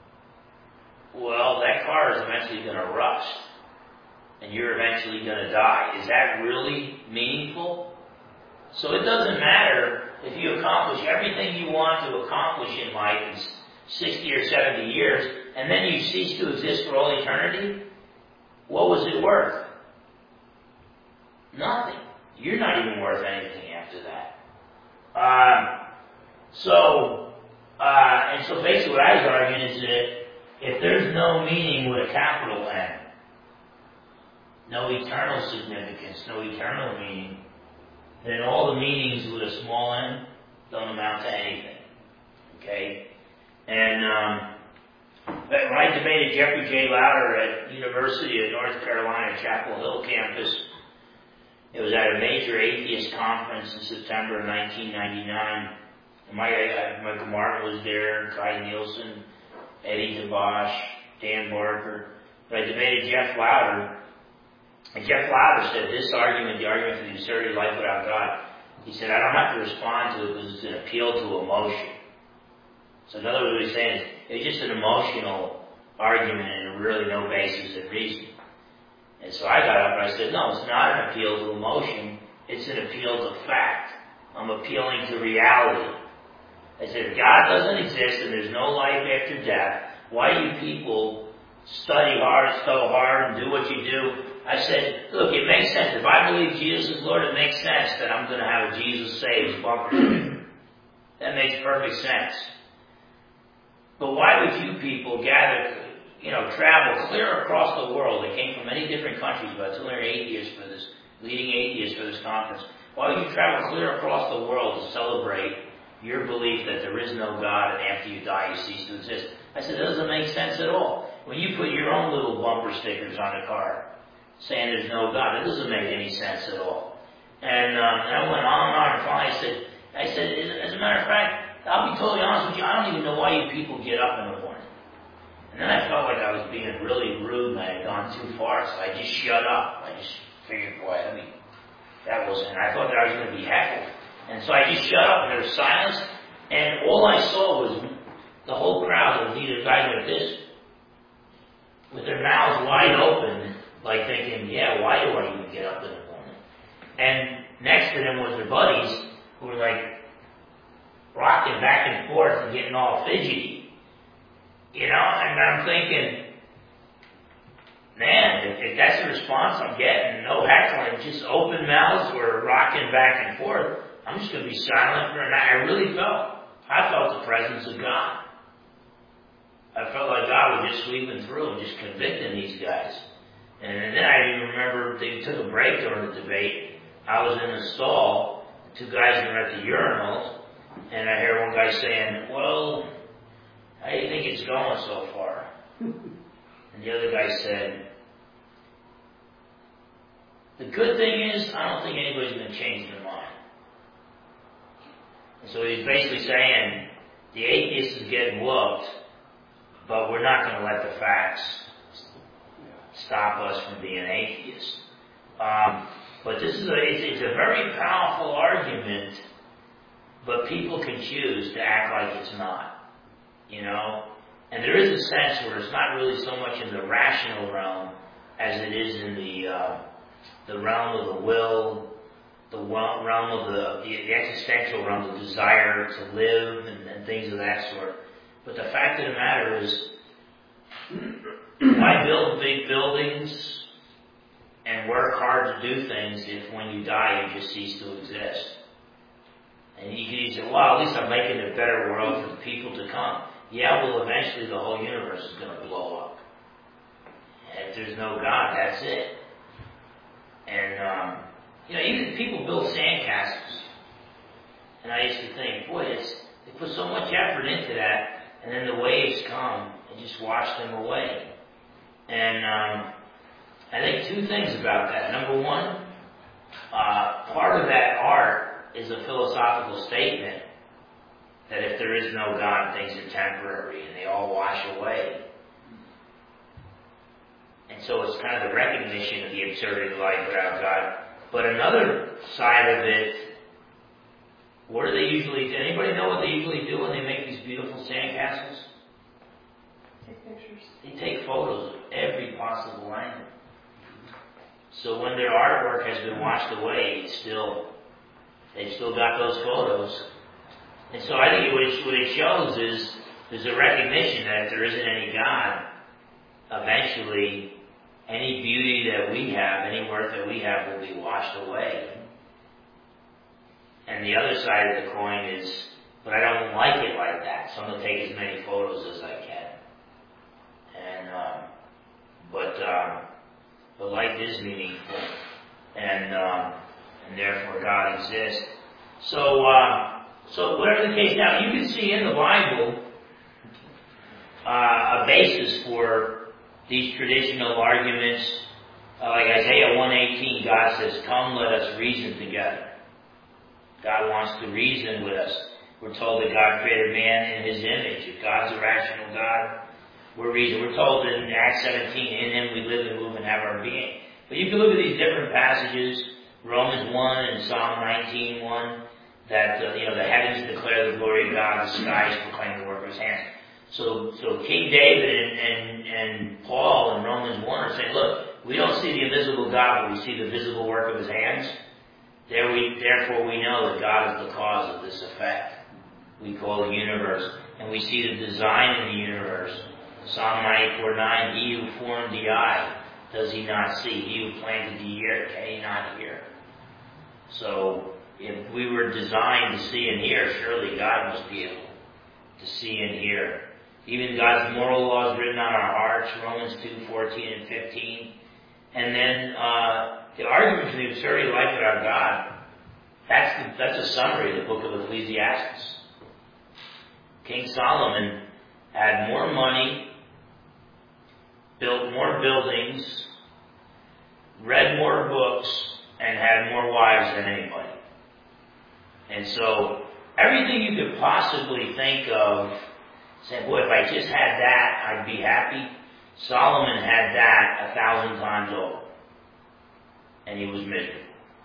Well, that car is eventually going to rust. And you're eventually going to die. Is that really meaningful? So it doesn't matter if you accomplish everything you want to accomplish in life in 60 or 70 years, and then you cease to exist for all eternity. What was it worth? Nothing. You're not even worth anything after that. So basically what I was arguing is that if there's no meaning with a capital N, no eternal significance, no eternal meaning, then all the meanings with a small n don't amount to anything. Okay? And when I debated Jeffrey J. Louder at University of North Carolina, Chapel Hill campus, it was at a major atheist conference in September of 1999. Michael Martin was there, Kai Nielsen, Eddie DeBosch, Dan Barker. But I debated Jeff Louder. And Jeff Louder said this argument, the argument for the absurdity of life without God, he said, I don't have to respond to it because it's an appeal to emotion. So in other words, what he's saying is, it's just an emotional argument and really no basis in reason. And so I got up and I said, no, it's not an appeal to emotion, it's an appeal to fact. I'm appealing to reality. I said, if God doesn't exist and there's no life after death, why do you people study hard, so hard, and do what you do? I said, look, it makes sense. If I believe Jesus is Lord, it makes sense that I'm going to have a Jesus Saves bumper sticker. That makes perfect sense. But why would you people travel clear across the world? They came from many different countries, about 200 atheists for this, leading atheists for this conference. Why would you travel clear across the world to celebrate your belief that there is no God and after you die you cease to exist? I said, that doesn't make sense at all. When you put your own little bumper stickers on a car saying there's no God, it doesn't make any sense at all. And I went on and on, and finally I said, as a matter of fact, I'll be totally honest with you, I don't even know why you people get up in the morning. And then I felt like I was being really rude and I had gone too far, so I just shut up. I just figured, boy, that wasn't, I thought that I was going to be heckled. And so I just shut up, and there was silence, and all I saw was the whole crowd of either guys like this, with their mouths wide open, like thinking, yeah, why do I even get up in the morning? And next to them was their buddies, who were like rocking back and forth and getting all fidgety. And I'm thinking, man, if that's the response I'm getting, no heckling, just open mouths or rocking back and forth, I'm just going to be silent for an hour. I felt the presence of God. I felt like God was just sweeping through and just convicting these guys. And then I even remember they took a break during the debate. I was in the stall, the two guys were at the urinals, and I hear one guy saying, well, how do you think it's going so far? And the other guy said, the good thing is, I don't think anybody's going to change their mind. And so he's basically saying, the atheist is getting whooped, but we're not going to let the facts stop us from being atheists. But this is it's a very powerful argument, but people can choose to act like it's not. And there is a sense where it's not really so much in the rational realm as it is in the realm of the will, the realm of the existential realm, the desire to live and things of that sort. But the fact of the matter is, why build big buildings and work hard to do things if when you die you just cease to exist? And you say, well, at least I'm making a better world for the people to come. Yeah, well, eventually the whole universe is going to blow up. And if there's no God, that's it. And, even people build sandcastles. And I used to think, boy, they put so much effort into that, and then the waves come and just wash them away. And I think two things about that. Number one, part of that art is a philosophical statement that if there is no God, things are temporary and they all wash away. And so it's kind of the recognition of the absurdity of life without God. But another side of it, what do they usually do? Anybody know what they usually do when they make these beautiful sandcastles? Take pictures. They take photos of every possible angle. So when their artwork has been washed away, they've still got those photos. And so I think what it shows is there's a recognition that if there isn't any God, eventually any beauty that we have, any worth that we have will be washed away. And the other side of the coin is, but I don't like it like that, so I'm going to take as many photos as I can. And, but life is meaningful, and therefore God exists. So whatever the case, now you can see in the Bible a basis for these traditional arguments. Like Isaiah 1:18, God says, "Come, let us reason together." God wants to reason with us. We're told that God created man in His image. If God's a rational God, we're reason. We're told in Acts 17, in Him we live and move and have our being. But you can look at these different passages, Romans 1 and Psalm 19:1, that the heavens declare the glory of God, the skies proclaim the work of His hands. So King David and Paul in Romans 1 are saying, look, we don't see the invisible God, but we see the visible work of His hands. Therefore we know that God is the cause of this effect we call the universe. And we see the design in the universe. Psalm 94:9, He who formed the eye, does He not see? He who planted the ear, can He not hear? So if we were designed to see and hear, surely God must be able to see and hear. Even God's moral laws written on our hearts, Romans 2:14 and 15. And then the argument for the absurdity of life without God, that's a summary of the book of Ecclesiastes. King Solomon had more money, built more buildings, read more books, and had more wives than anybody. And so, everything you could possibly think of, saying, boy, if I just had that, I'd be happy. Solomon had that 1,000 times over. And he was miserable.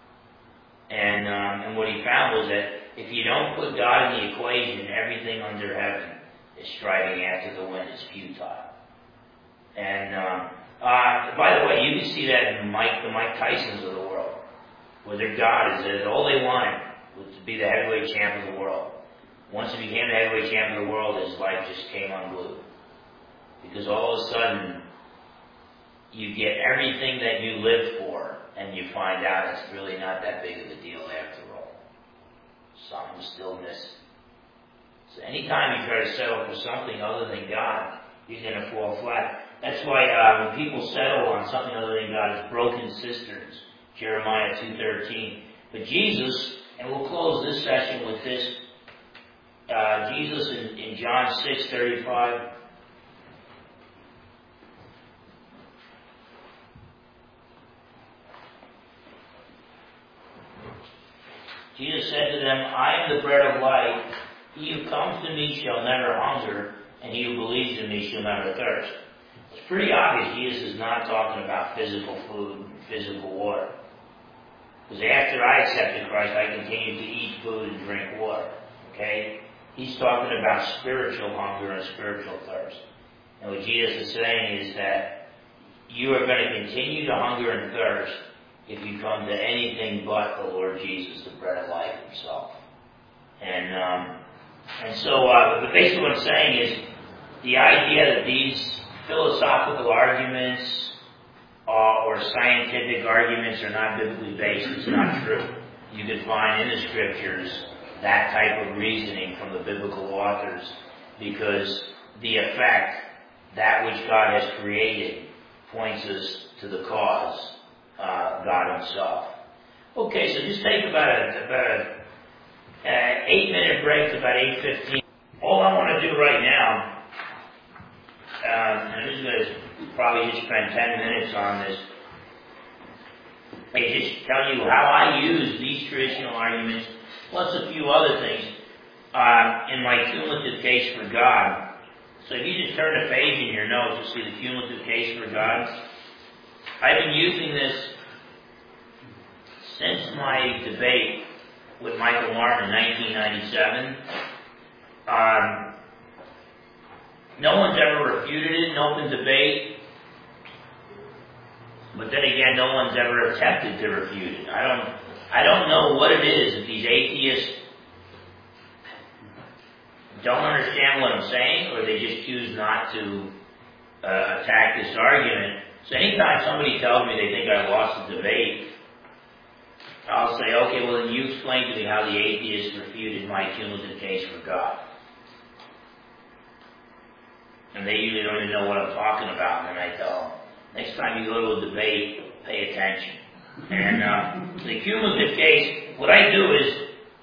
And what he found was that if you don't put God in the equation, everything under heaven is striving after the wind. It's futile. And by the way, you can see that in the Mike Tysons of the world, where their God is that all they wanted was to be the heavyweight champ of the world. Once he became the heavyweight champ of the world, his life just came unglued. Because all of a sudden, you get everything that you lived for, and you find out it's really not that big of a deal after all. Something's still missing. So anytime you try to settle for something other than God, you're going to fall flat. That's why when people settle on something other than God, it's broken cisterns. Jeremiah 2:13. But Jesus, and we'll close this session with this, Jesus in John 6:35. Jesus said to them, I am the bread of life. He who comes to me shall never hunger, and he who believes in me shall never thirst. It's pretty obvious Jesus is not talking about physical food and physical water. Because after I accepted Christ, I continued to eat food and drink water. Okay? He's talking about spiritual hunger and spiritual thirst. And what Jesus is saying is that you are going to continue to hunger and thirst if you come to anything but the Lord Jesus, the bread of life himself. And so basically what I'm saying is the idea that these philosophical arguments or scientific arguments are not biblically based is not true. You can find in the scriptures that type of reasoning from the biblical authors, because the effect, that which God has created, points us to the cause, God himself. Okay, so just take about a 8-minute break to about 8:15. All I want to do right now, and I'm just going to probably just spend 10 minutes on this, is just tell you how I use these traditional arguments, plus a few other things, in my cumulative case for God. So if you just turn a page in your notes, you'll see the cumulative case for God. I've been using this since my debate with Michael Martin in 1997. No one's ever refuted it in open debate. But then again, no one's ever attempted to refute it. I don't know what it is that these atheists don't understand what I'm saying, or they just choose not to attack this argument. So anytime somebody tells me they think I lost the debate, I'll say, okay, well then you explain to me how the atheists refuted my cumulative case for God. And they usually don't even know what I'm talking about, and I tell them, next time you go to a debate, pay attention. And the cumulative case, what I do is,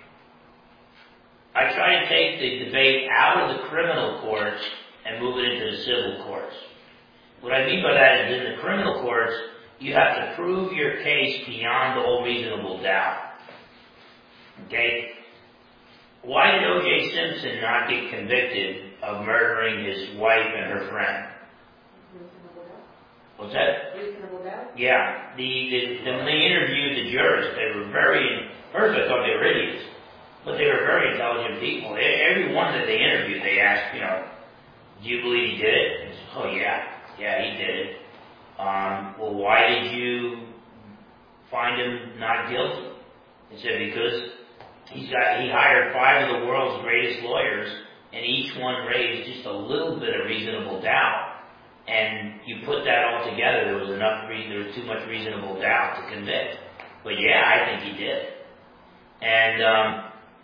I try to take the debate out of the criminal courts and move it into the civil courts. What I mean by that is in the criminal courts, you have to prove your case beyond all reasonable doubt. Okay? Why did O.J. Simpson not get convicted of murdering his wife and her friend? Reasonable doubt. What's that? Reasonable doubt? Yeah. When they interviewed the jurors, they were first I thought they were idiots, but they were very intelligent people. Every one that they interviewed, they asked, do you believe he did it? They said, oh yeah, he did it. Well, why did you find him not guilty? They said, because he hired 5 of the world's greatest lawyers, and each one raised just a little bit of reasonable doubt. And you put that all together, there was too much reasonable doubt to convict. But yeah, I think he did. And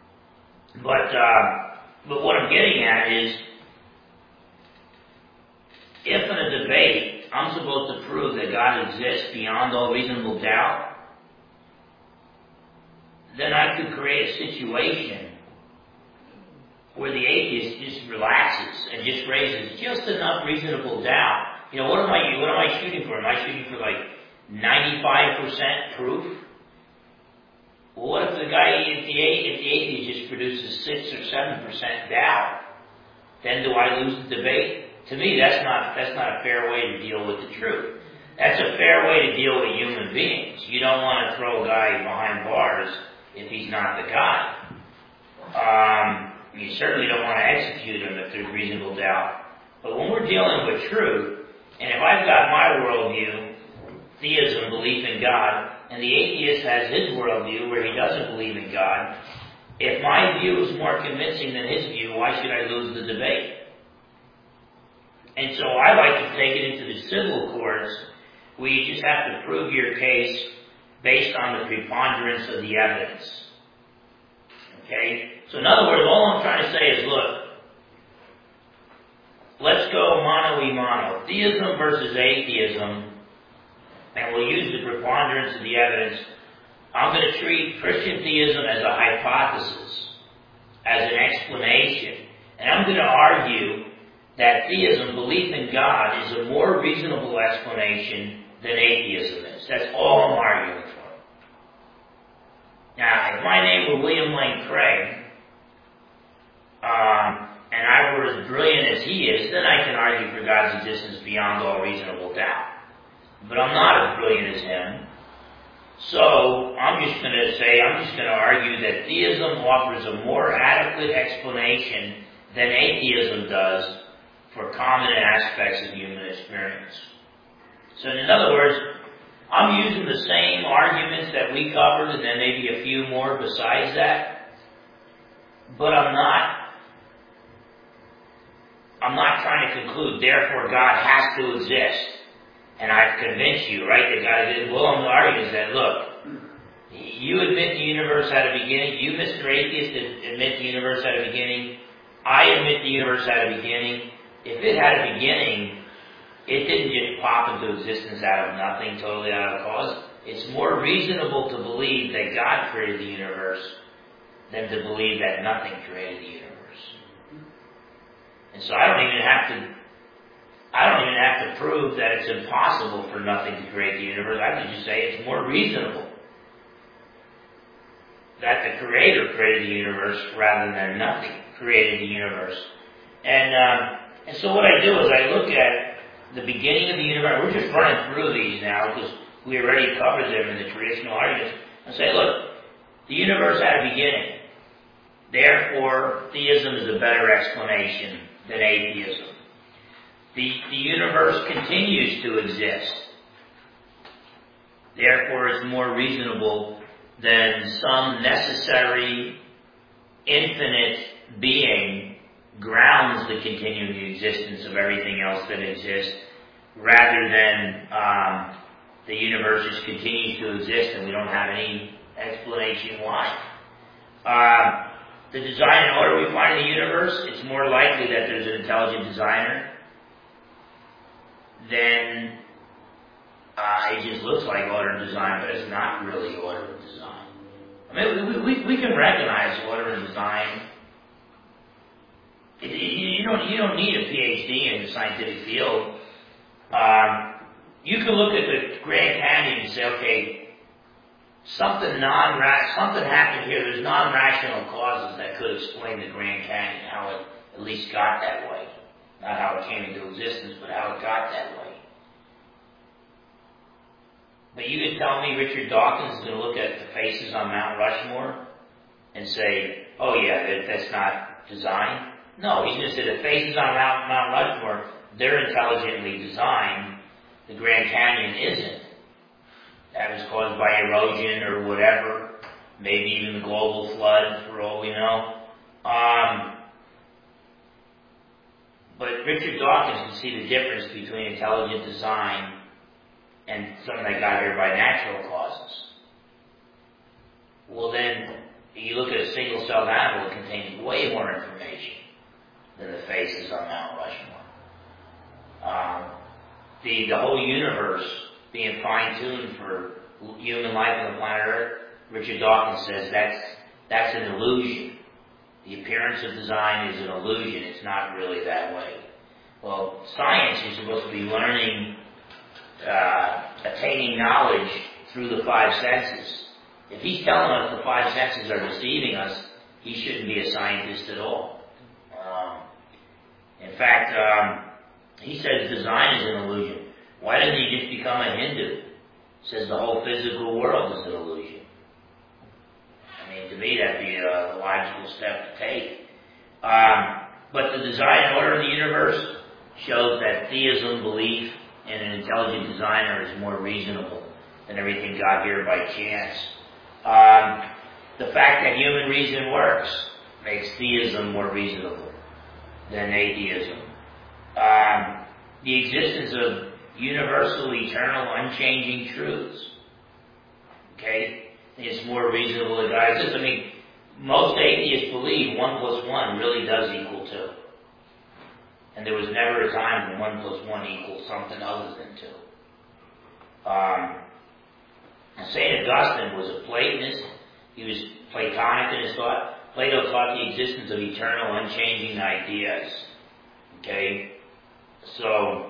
but what I'm getting at is, if in a debate I'm supposed to prove that God exists beyond all reasonable doubt, then I could create a situation where the atheist just relaxes and just raises just enough reasonable doubt. What am I shooting for? Am I shooting for like 95% proof? Well, what if the guy, if the atheist just produces 6 or 7% doubt? Then do I lose the debate? To me, that's not a fair way to deal with the truth. That's a fair way to deal with human beings. You don't want to throw a guy behind bars if he's not the guy. You certainly don't want to execute him if there's reasonable doubt. But when we're dealing with truth, and if I've got my worldview, theism, belief in God, and the atheist has his worldview where he doesn't believe in God, if my view is more convincing than his view, why should I lose the debate? And so I like to take it into the civil courts where you just have to prove your case based on the preponderance of the evidence. Okay? So in other words, all I'm trying to say is, look, let's go mano y mano. Theism versus atheism, and we'll use the preponderance of the evidence. I'm going to treat Christian theism as a hypothesis, as an explanation. And I'm going to argue that theism, belief in God, is a more reasonable explanation than atheism is. That's all I'm arguing for. Now, if my name were William Lane Craig, and I were as brilliant as he is, then I can argue for God's existence beyond all reasonable doubt. But I'm not as brilliant as him. So, I'm just going to argue that theism offers a more adequate explanation than atheism does for common aspects of human experience. So, in other words, I'm using the same arguments that we covered and then maybe a few more besides that, but I'm not trying to conclude, therefore God has to exist. And I've convinced you, right, that God is. Well, I'm arguing is that, look, you admit the universe had a beginning. You, Mr. Atheist, admit the universe had a beginning. I admit the universe had a beginning. If it had a beginning, it didn't just pop into existence out of nothing, totally out of cause. It's more reasonable to believe that God created the universe than to believe that nothing created the universe. And so I don't even have to prove that it's impossible for nothing to create the universe. I can just say it's more reasonable that the Creator created the universe rather than nothing created the universe. And so what I do is I look at the beginning of the universe. We're just running through these now because we already covered them in the traditional arguments. I say, look, the universe had a beginning. Therefore, theism is a better explanation than atheism. The universe continues to exist. Therefore, it's more reasonable than some necessary, infinite being grounds the continuing existence of everything else that exists, rather than the universe just continues to exist and we don't have any explanation why. The design and order we find in the universe, it's more likely that there's an intelligent designer than it just looks like order and design, but it's not really order and design. I mean, we can recognize order and design. You don't need a PhD in the scientific field. You can look at the Grand Canyon and say, okay, something happened here. There's non-rational causes that could explain the Grand Canyon, how it at least got that way. Not how it came into existence, but how it got that way. But you can tell me Richard Dawkins is going to look at the faces on Mount Rushmore and say, oh yeah, that's not design. No, he's going to say the faces on Mount Rushmore, they're intelligently designed. The Grand Canyon isn't. That was caused by erosion or whatever. Maybe even the global flood, for all we know. But Richard Dawkins can see the difference between intelligent design and something that got here by natural causes. Well then, you look at a single-celled animal, it contains way more information than the faces on Mount Rushmore. The whole universe being fine-tuned for human life on the planet Earth, Richard Dawkins says that's an illusion. The appearance of design is an illusion. It's not really that way. Well, science is supposed to be learning, attaining knowledge through the five senses. If he's telling us the five senses are deceiving us, he shouldn't be a scientist at all. In fact, he says design is an illusion. Why doesn't he just become a Hindu? Says the whole physical world is an illusion. I mean, to me, that'd be a logical step to take. But the design and order of the universe shows that theism, belief in an intelligent designer, is more reasonable than everything got here by chance. The fact that human reason works makes theism more reasonable than atheism. The existence of universal, eternal, unchanging truths. Okay? It's more reasonable to guys this. I mean, most atheists believe 1 + 1 really does equal 2. And there was never a time when 1 + 1 equals something other than 2. St. Augustine was a Platonist. He was Platonic in his thought. Plato taught the existence of eternal, unchanging ideas. Okay? So,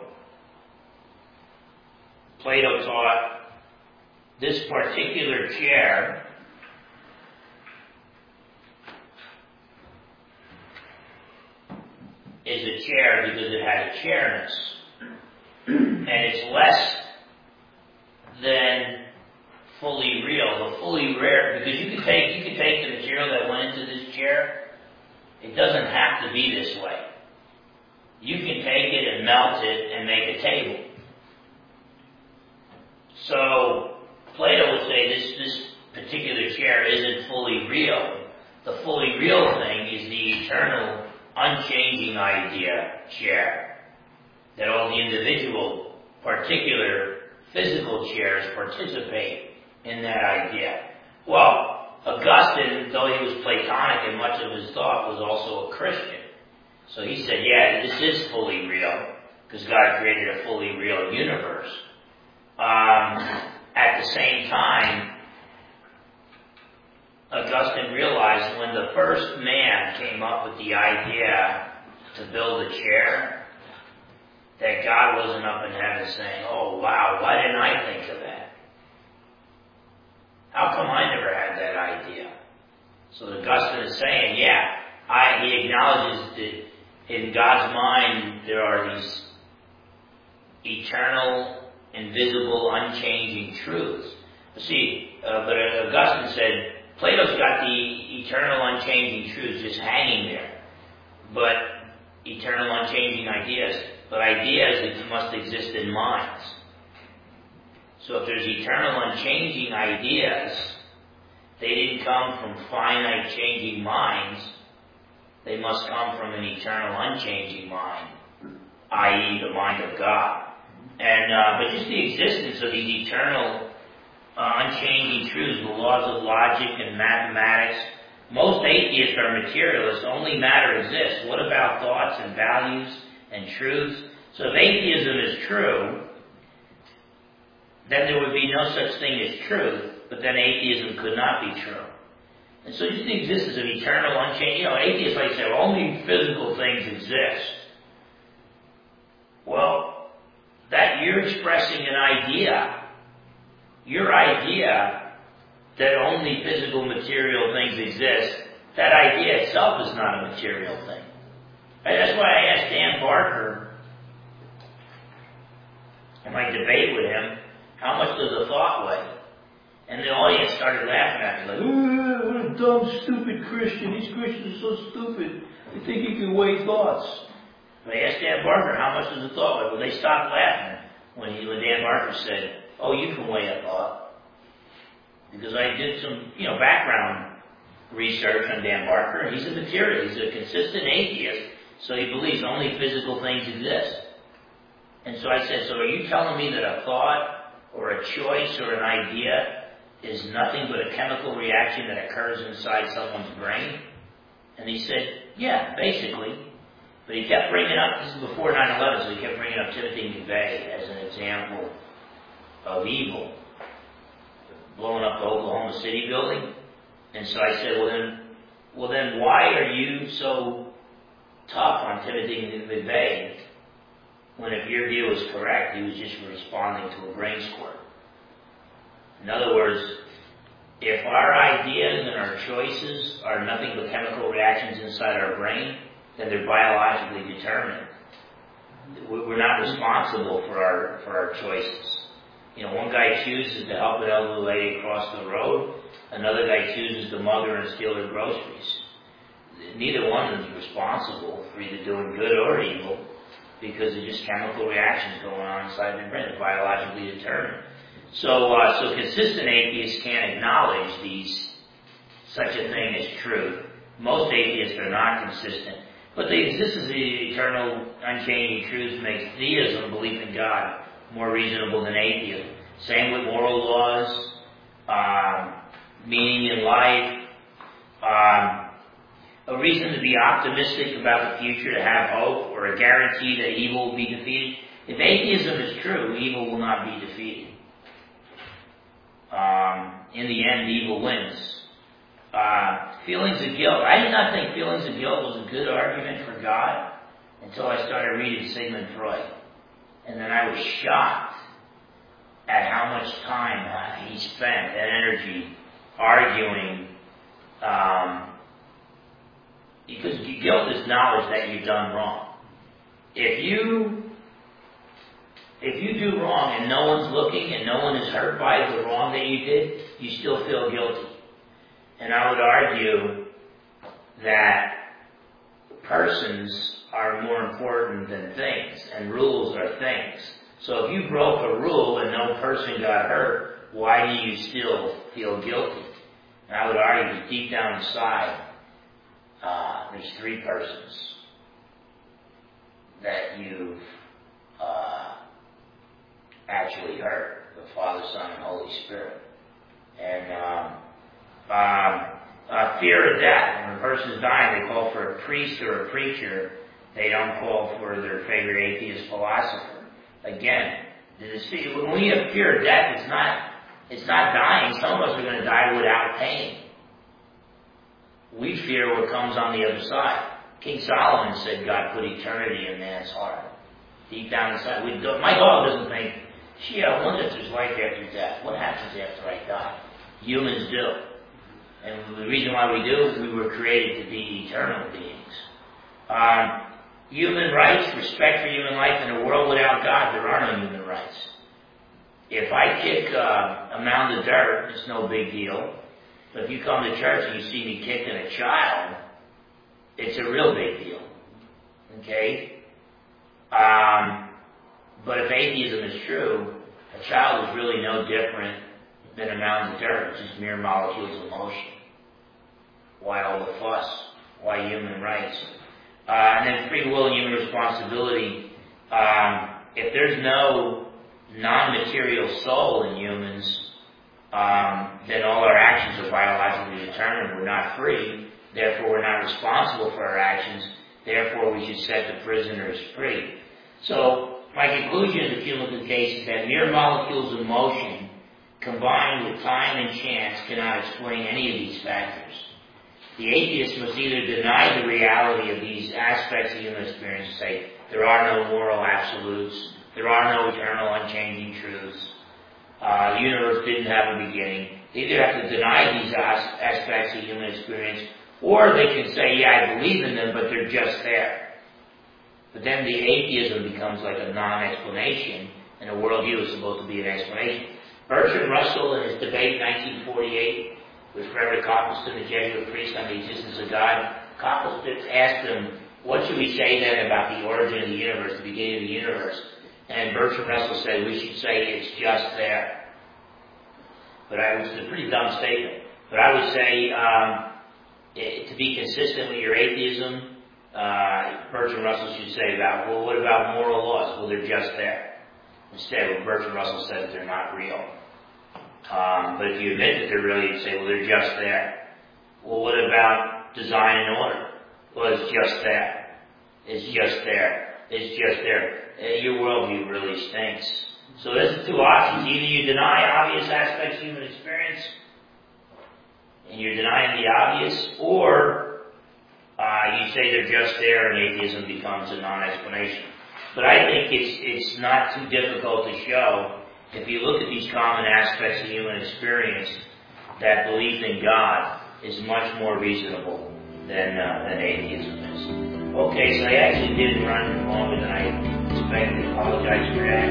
Plato taught this particular chair is a chair because it had a chairness. And it's less than fully real. The fully rare, because you could take the material that went into this chair. It doesn't have to be this way. You can take it and melt it and make a table. So Plato would say this particular chair isn't fully real. The fully real thing is the eternal, unchanging idea chair. That all the individual, particular physical chairs participate in that idea. Well, Augustine, though he was Platonic and much of his thought, was also a Christian. So he said, yeah, this is fully real, because God created a fully real universe. At the same time, Augustine realized when the first man came up with the idea to build a chair, that God wasn't up in heaven saying, oh wow, why didn't I think of that? How come I never had that idea? So Augustine is saying, yeah, he acknowledges that in God's mind there are these eternal, invisible, unchanging truths. But Augustine said, Plato's got the eternal, unchanging truths just hanging there. But eternal, unchanging ideas. But ideas that must exist in minds. So if there's eternal, unchanging ideas, they didn't come from finite, changing minds. They must come from an eternal, unchanging mind, i.e. the mind of God. And but just the existence of these eternal, unchanging truths, the laws of logic and mathematics. Most atheists are materialists. Only matter exists. What about thoughts and values and truths? So if atheism is true, then there would be no such thing as truth, but then atheism could not be true. And so just the existence of eternal, unchanging, atheists like to say, only physical things exist. Well, that you're expressing an idea, your idea that only physical material things exist, that idea itself is not a material thing. Right? That's why I asked Dan Barker in my debate with him, how much does a thought weigh? And the audience started laughing at me, like, what a dumb, stupid Christian. These Christians are so stupid. They think you can weigh thoughts. And I asked Dan Barker, how much does a thought weigh? Well, they stopped laughing when Dan Barker said, oh, you can weigh a thought. Because I did some, background research on Dan Barker. He's a materialist. He's a consistent atheist, so he believes only physical things exist. And so I said, so are you telling me that a thought or a choice or an idea is nothing but a chemical reaction that occurs inside someone's brain? And he said, yeah, basically. But he kept bringing up, this is before 9/11, so he kept bringing up Timothy McVeigh as an example of evil, blowing up the Oklahoma City building. And so I said, well then why are you so tough on Timothy McVeigh when if your view is correct, he was just responding to a brain squirt? In other words, if our ideas and our choices are nothing but chemical reactions inside our brain, then they're biologically determined. We're not responsible for our choices. One guy chooses to help an elderly lady across the road. Another guy chooses to mug her and steal her groceries. Neither one of them is responsible for either doing good or evil, because they're just chemical reactions going on inside their brain. They're biologically determined. So consistent atheists can't acknowledge such a thing as truth. Most atheists are not consistent. But the existence of the eternal, unchanging truth makes theism, belief in God, more reasonable than atheism. Same with moral laws, meaning in life, a reason to be optimistic about the future, to have hope, or a guarantee that evil will be defeated. If atheism is true, evil will not be defeated. In the end, evil wins. Feelings of guilt. I did not think feelings of guilt was a good argument for God until I started reading Sigmund Freud. And then I was shocked at how much time he spent and energy arguing, because guilt is knowledge that you've done wrong. If you do wrong and no one's looking and no one is hurt by the wrong that you did, you still feel guilty. And I would argue that persons are more important than things, and rules are things. So if you broke a rule and no person got hurt, why do you still feel guilty? And I would argue that deep down inside, there's three persons that you've actually hurt: the Father, Son, and Holy Spirit. And fear of death. When a person's dying, they call for a priest or a preacher. They don't call for their favorite atheist philosopher. Again, when we have fear of death, it's not dying. Some of us are going to die without pain. We fear what comes on the other side. King Solomon said God put eternity in man's heart. Deep down inside. My dog doesn't think, gee, I wonder if there's life after death. What happens after I die? Humans do. And the reason why we do is we were created to be eternal beings. Human rights, respect for human life. In a world without God, there are no human rights. If I kick a mound of dirt, it's no big deal. But if you come to church and you see me kicking a child, it's a real big deal. Okay? But if atheism is true, a child is really no different than a mound of dirt. It's just mere molecules of motion. Why all the fuss? Why human rights? And then free will and human responsibility. If there's no non-material soul in humans, then all our actions are biologically determined. We're not free. Therefore, we're not responsible for our actions. Therefore, we should set the prisoners free. So, my conclusion in the cumulative case is that mere molecules of motion combined with time and chance cannot explain any of these factors. The atheist must either deny the reality of these aspects of human experience and say, there are no moral absolutes, there are no eternal unchanging truths, the universe didn't have a beginning. They either have to deny these aspects of human experience, or they can say, yeah, I believe in them, but they're just there. But then the atheism becomes like a non-explanation, and the worldview is supposed to be an explanation. Bertrand Russell, in his debate in 1948 with Frederick Copleston, the Jesuit priest, on the existence of God, Copleston asked him, what should we say then about the origin of the universe, the beginning of the universe? And Bertrand Russell said, we should say it's just there. But it was a pretty dumb statement. But I would say, to be consistent with your atheism, Bertrand Russell should say what about moral laws? Well, they're just there. Instead, what Bertrand Russell said is they're not real. But if you admit that they're real, you'd say, well, they're just there. Well, what about design and order? Well, it's just there. It's just there. It's just there. Your worldview really stinks. So there's two options. Either you deny obvious aspects of human experience, and you're denying the obvious, or you say they're just there and atheism becomes a non-explanation. But I think it's not too difficult to show. If you look at these common aspects of human experience, that belief in God is much more reasonable than atheism is. Okay, so I actually did run longer than I expected. Apologize for that.